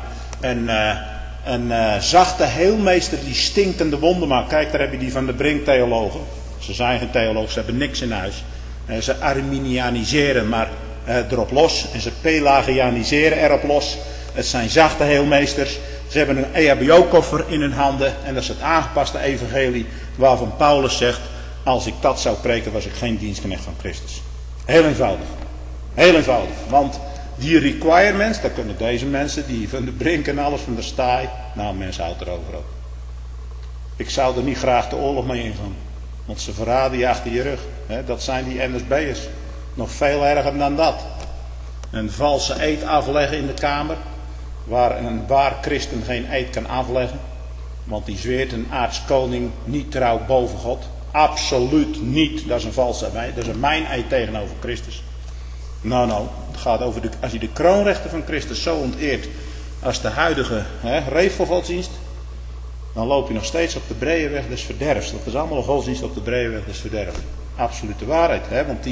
een zachte heelmeester die stinkende wonden maakt. Kijk, daar heb je die van de Brink-theologen. Ze zijn geen theologen, ze hebben niks in huis. Ze arminianiseren maar erop los. En ze pelagianiseren erop los. Het zijn zachte heelmeesters. Ze hebben een EHBO-koffer in hun handen. En dat is het aangepaste evangelie waarvan Paulus zegt: als ik dat zou preken, was ik geen dienstknecht van Christus. Heel eenvoudig. Heel eenvoudig. Want die requirements, daar kunnen deze mensen, die van de Brink en alles van de staai. Nou, mensen houden erover op. Ik zou er niet graag de oorlog mee ingaan. Want ze verraden je achter je rug. Dat zijn die NSB'ers. Nog veel erger dan dat. Een valse eed afleggen in de kamer. Waar een waar christen geen eed kan afleggen. Want die zweert een aardskoning niet trouw boven God. Absoluut niet. Dat is een valse eed. Dat is een mijn-eed tegenover Christus. Nou, het gaat over als je de kroonrechten van Christus zo onteert als de huidige revelgodsdienst, dan loop je nog steeds op de brede weg des verderfs. Dat is allemaal een godsdienst op de brede weg des verderfs. Absolute waarheid, want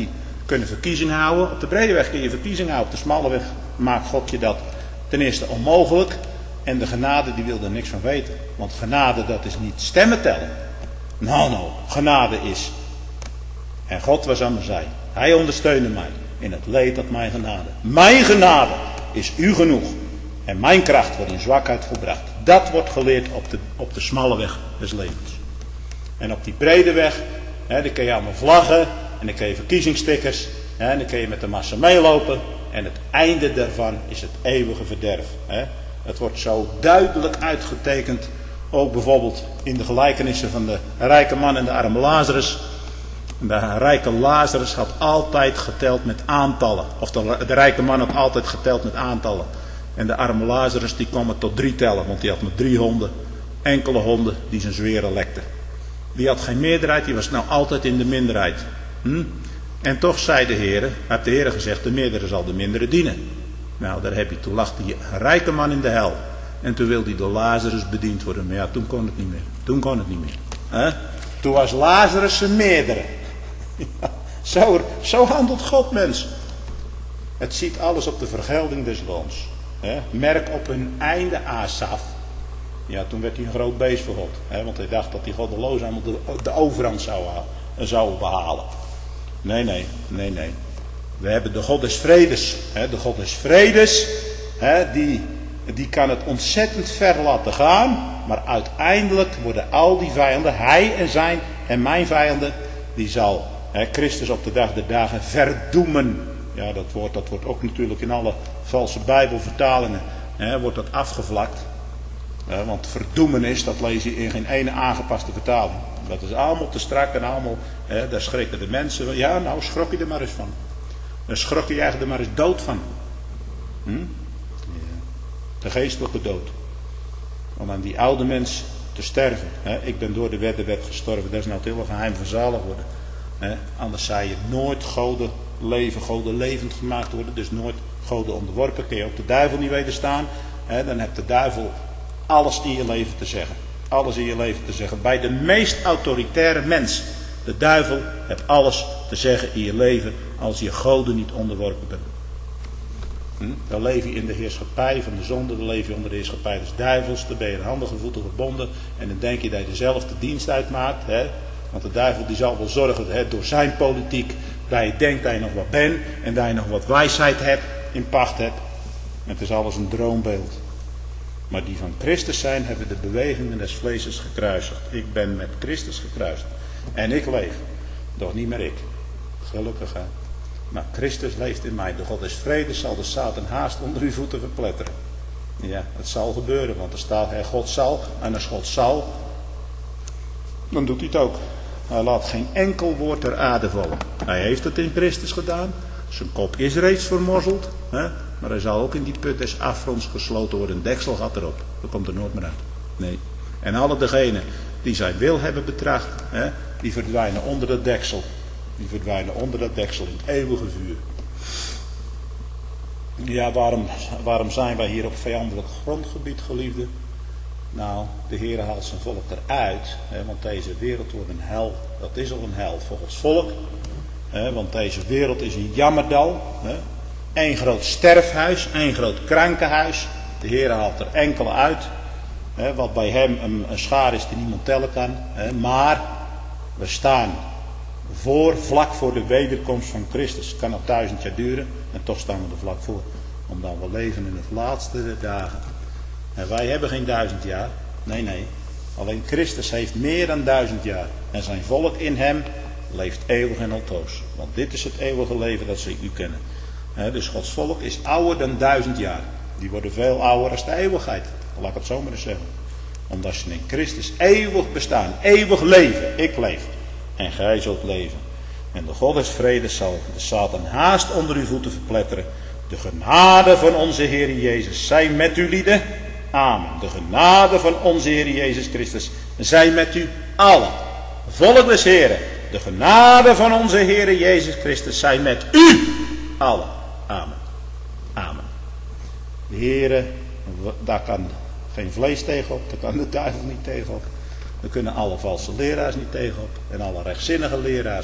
kunnen verkiezingen houden. Op de brede weg kun je verkiezingen houden. Op de smalle weg maakt God je dat ten eerste onmogelijk. En de genade die wil er niks van weten. Want genade dat is niet stemmen tellen. Nou, genade is. En God was aan mijn zij. Hij ondersteunde mij in het leed dat mij genade. Mijn genade is u genoeg. En mijn kracht wordt in zwakheid volbracht. Dat wordt geleerd op de smalle weg des levens. En op die brede weg, dan kun je allemaal vlaggen. En dan kun je verkiezingsstickers. En dan kun je met de massa meelopen. En het einde daarvan is het eeuwige verderf. Het wordt zo duidelijk uitgetekend. Ook bijvoorbeeld in de gelijkenissen van de rijke man en de arme Lazarus. De rijke Lazarus had altijd geteld met aantallen. Of de rijke man had altijd geteld met aantallen. En de arme Lazarus die kwam het tot 3 tellen. Want die had maar 3 honden. Enkele honden die zijn zweren lekten. Die had geen meerderheid. Die was nou altijd in de minderheid. En toch zei de Heer. Heeft de Heer gezegd. De meerdere zal de mindere dienen. Nou daar heb je. Toen lag die rijke man in de hel. En toen wilde hij door Lazarus bediend worden. Maar ja toen kon het niet meer. Toen was Lazarus een meerdere. Zo handelt God, mens. Het ziet alles op de vergelding des loons. Merk op hun einde Asaf. Ja, toen werd hij een groot beest voor God. Want hij dacht dat hij goddeloos aan de overhand zou behalen. Nee. We hebben de God des vredes. De God des vredes. Die kan het ontzettend ver laten gaan. Maar uiteindelijk worden al die vijanden, hij en zijn en mijn vijanden, die zal Christus op de dag der dagen verdoemen. Ja, dat wordt ook natuurlijk in alle valse Bijbelvertalingen wordt dat afgevlakt. Want verdoemen is, dat lees je in geen ene aangepaste vertaling. Dat is allemaal te strak en allemaal, daar schrikken de mensen. Ja, nou schrok je er maar eens van. Dan schrok je eigenlijk er maar eens dood van. Ja. De geestelijke dood. Om aan die oude mens te sterven. Ik ben door de wet gestorven. Dat is nou het hele geheim van zalig worden. Anders zou je nooit goden levend gemaakt worden. Dus nooit goden onderworpen. Kun je ook de duivel niet wederstaan. Dan heeft de duivel alles in je leven te zeggen. Alles in je leven te zeggen. Bij de meest autoritaire mens. De duivel heeft alles te zeggen in je leven. Als je goden niet onderworpen bent. Dan leef je in de heerschappij van de zonde. Dan leef je onder de heerschappij des duivels. Dan ben je handig en voeten gebonden. En dan denk je dat je dezelfde dienst uitmaakt. Want de duivel die zal wel zorgen door zijn politiek. Dat je denkt dat je nog wat bent. En dat je nog wat wijsheid hebt. In pacht hebt. En het is alles een droombeeld. Maar die van Christus zijn hebben de bewegingen des vleeses gekruisigd. Ik ben met Christus gekruisigd. En ik leef. Doch niet meer ik. Gelukkig hè. Maar Christus leeft in mij. De God des vredes zal de Satan haast onder uw voeten verpletteren. Ja, het zal gebeuren. Want er staat God zal. En als God zal, dan doet hij het ook. Hij laat geen enkel woord ter aarde vallen. Hij heeft het in Christus gedaan. Zijn kop is reeds vermorzeld. Maar hij zal ook in die put des afgronds gesloten worden. Een deksel gaat erop. Dat komt er nooit meer uit. Nee. En alle degenen die zijn wil hebben betracht. Die verdwijnen onder dat deksel. Die verdwijnen onder dat deksel in het eeuwige vuur. Ja, waarom zijn wij hier op vijandelijk grondgebied, geliefden? Nou, de Heer haalt zijn volk eruit. Want deze wereld wordt een hel. Dat is al een hel voor Gods volk. Want deze wereld is een jammerdal. Eén groot sterfhuis. Één groot krankenhuis. De Heer haalt er enkele uit. Wat bij hem een schaar is die niemand tellen kan. Maar we staan vlak voor de wederkomst van Christus. Het kan nog 1000 jaar duren. En toch staan we er vlak voor. Omdat we leven in het laatste der dagen. En wij hebben geen 1000 jaar. Nee. Alleen Christus heeft meer dan 1000 jaar. En zijn volk in hem leeft eeuwig en altoos. Want dit is het eeuwige leven dat ze u kennen. Dus Gods volk is ouder dan 1000 jaar. Die worden veel ouder als de eeuwigheid. Laat ik het zo maar eens zeggen. Omdat ze in Christus eeuwig bestaan. Eeuwig leven. Ik leef. En gij zult leven. En de God des vredes zal de Satan haast onder uw voeten verpletteren. De genade van onze Heer Jezus zij met u lieden. Amen. De genade van onze Heer Jezus Christus zij met u allen. Volk des Heren. De genade van onze Heer Jezus Christus zij met u allen. Amen. Amen. De Heere, daar kan geen vlees tegenop. Daar kan de duivel niet tegenop. Daar kunnen alle valse leraars niet tegenop. En alle rechtzinnige leraars.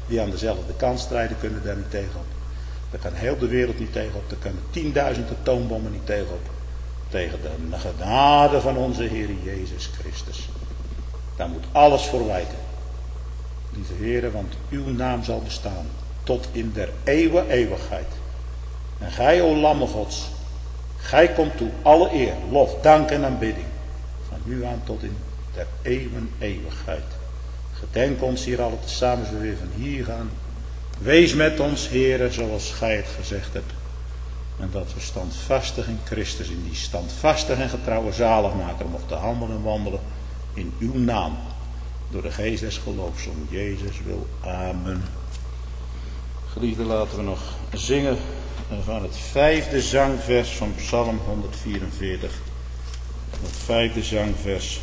die aan dezelfde kant strijden kunnen daar niet tegenop. Daar kan heel de wereld niet tegenop. Daar kunnen 10.000 atoombommen niet tegenop. Tegen de genade van onze Heer Jezus Christus. Daar moet alles voor wijken. Lieve Heere, want uw naam zal bestaan tot in der eeuwigheid. En gij, o Lamme Gods, gij komt toe alle eer, lof, dank en aanbidding. Van nu aan tot in der eeuwigheid. Gedenk ons hier alle tezamen, zo weer van hier gaan. Wees met ons, Heere, zoals gij het gezegd hebt. En dat we standvastig in Christus, in die standvastig en getrouwe zaligmaker, mochten handelen en wandelen in uw naam. Door de geest des geloofs, om Jezus wil. Amen. Geliefden, laten we nog zingen van het 5e zangvers van Psalm 144. Het 5e zangvers.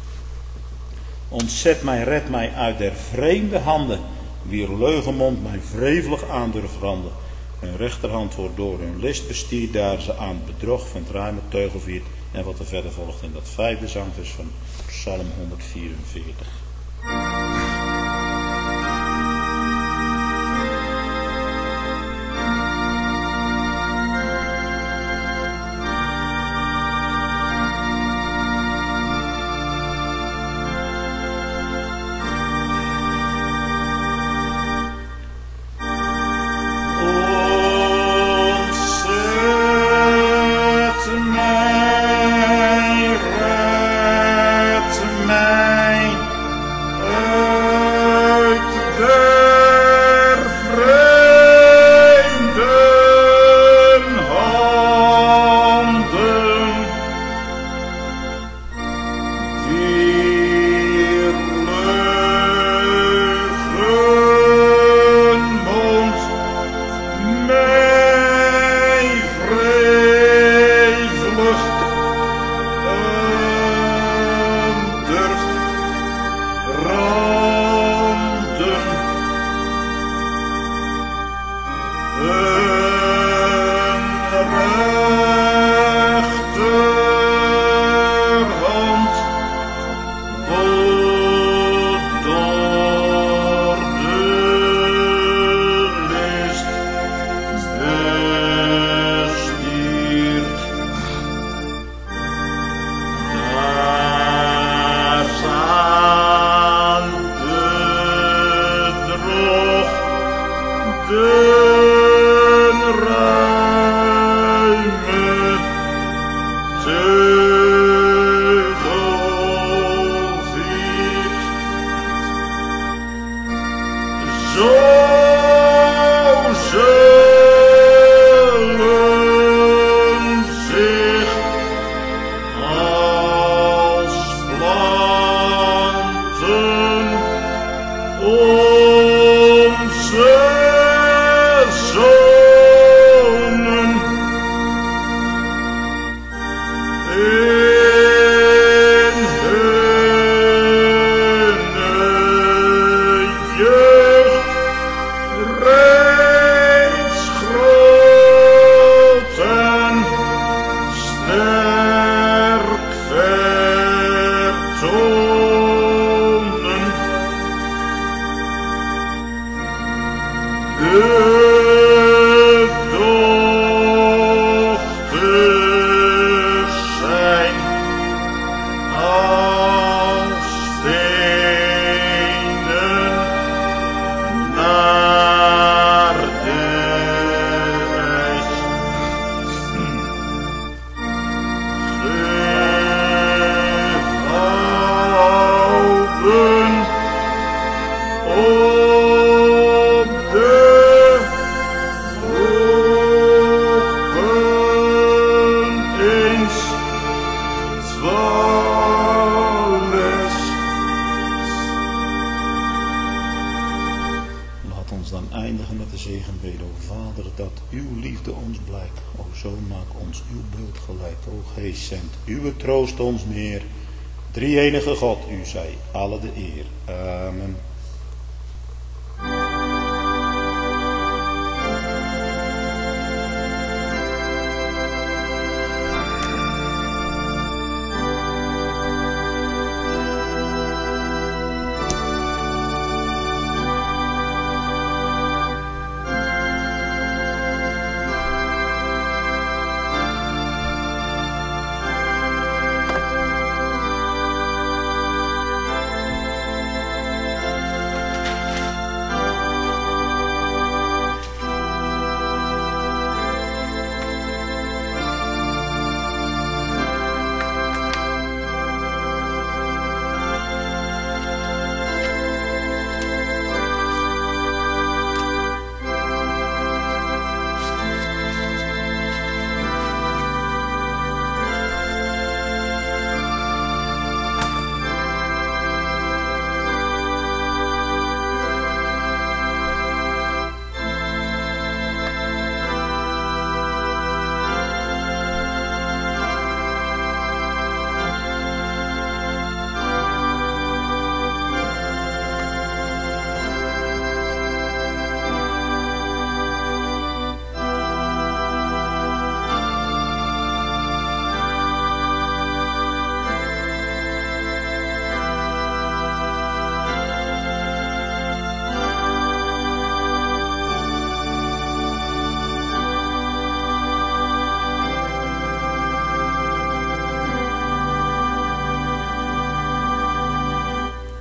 Ontzet mij, red mij uit der vreemde handen, wier leugenmond mij wrevelig aandurft branden. Hun rechterhand wordt door hun list bestierd, daar ze aan bedrog van het ruime teugel viert. En wat er verder volgt in dat 5e zangvers van Psalm 144. Troost ons neer, drie-enige God, u zij alle de eer. Amen.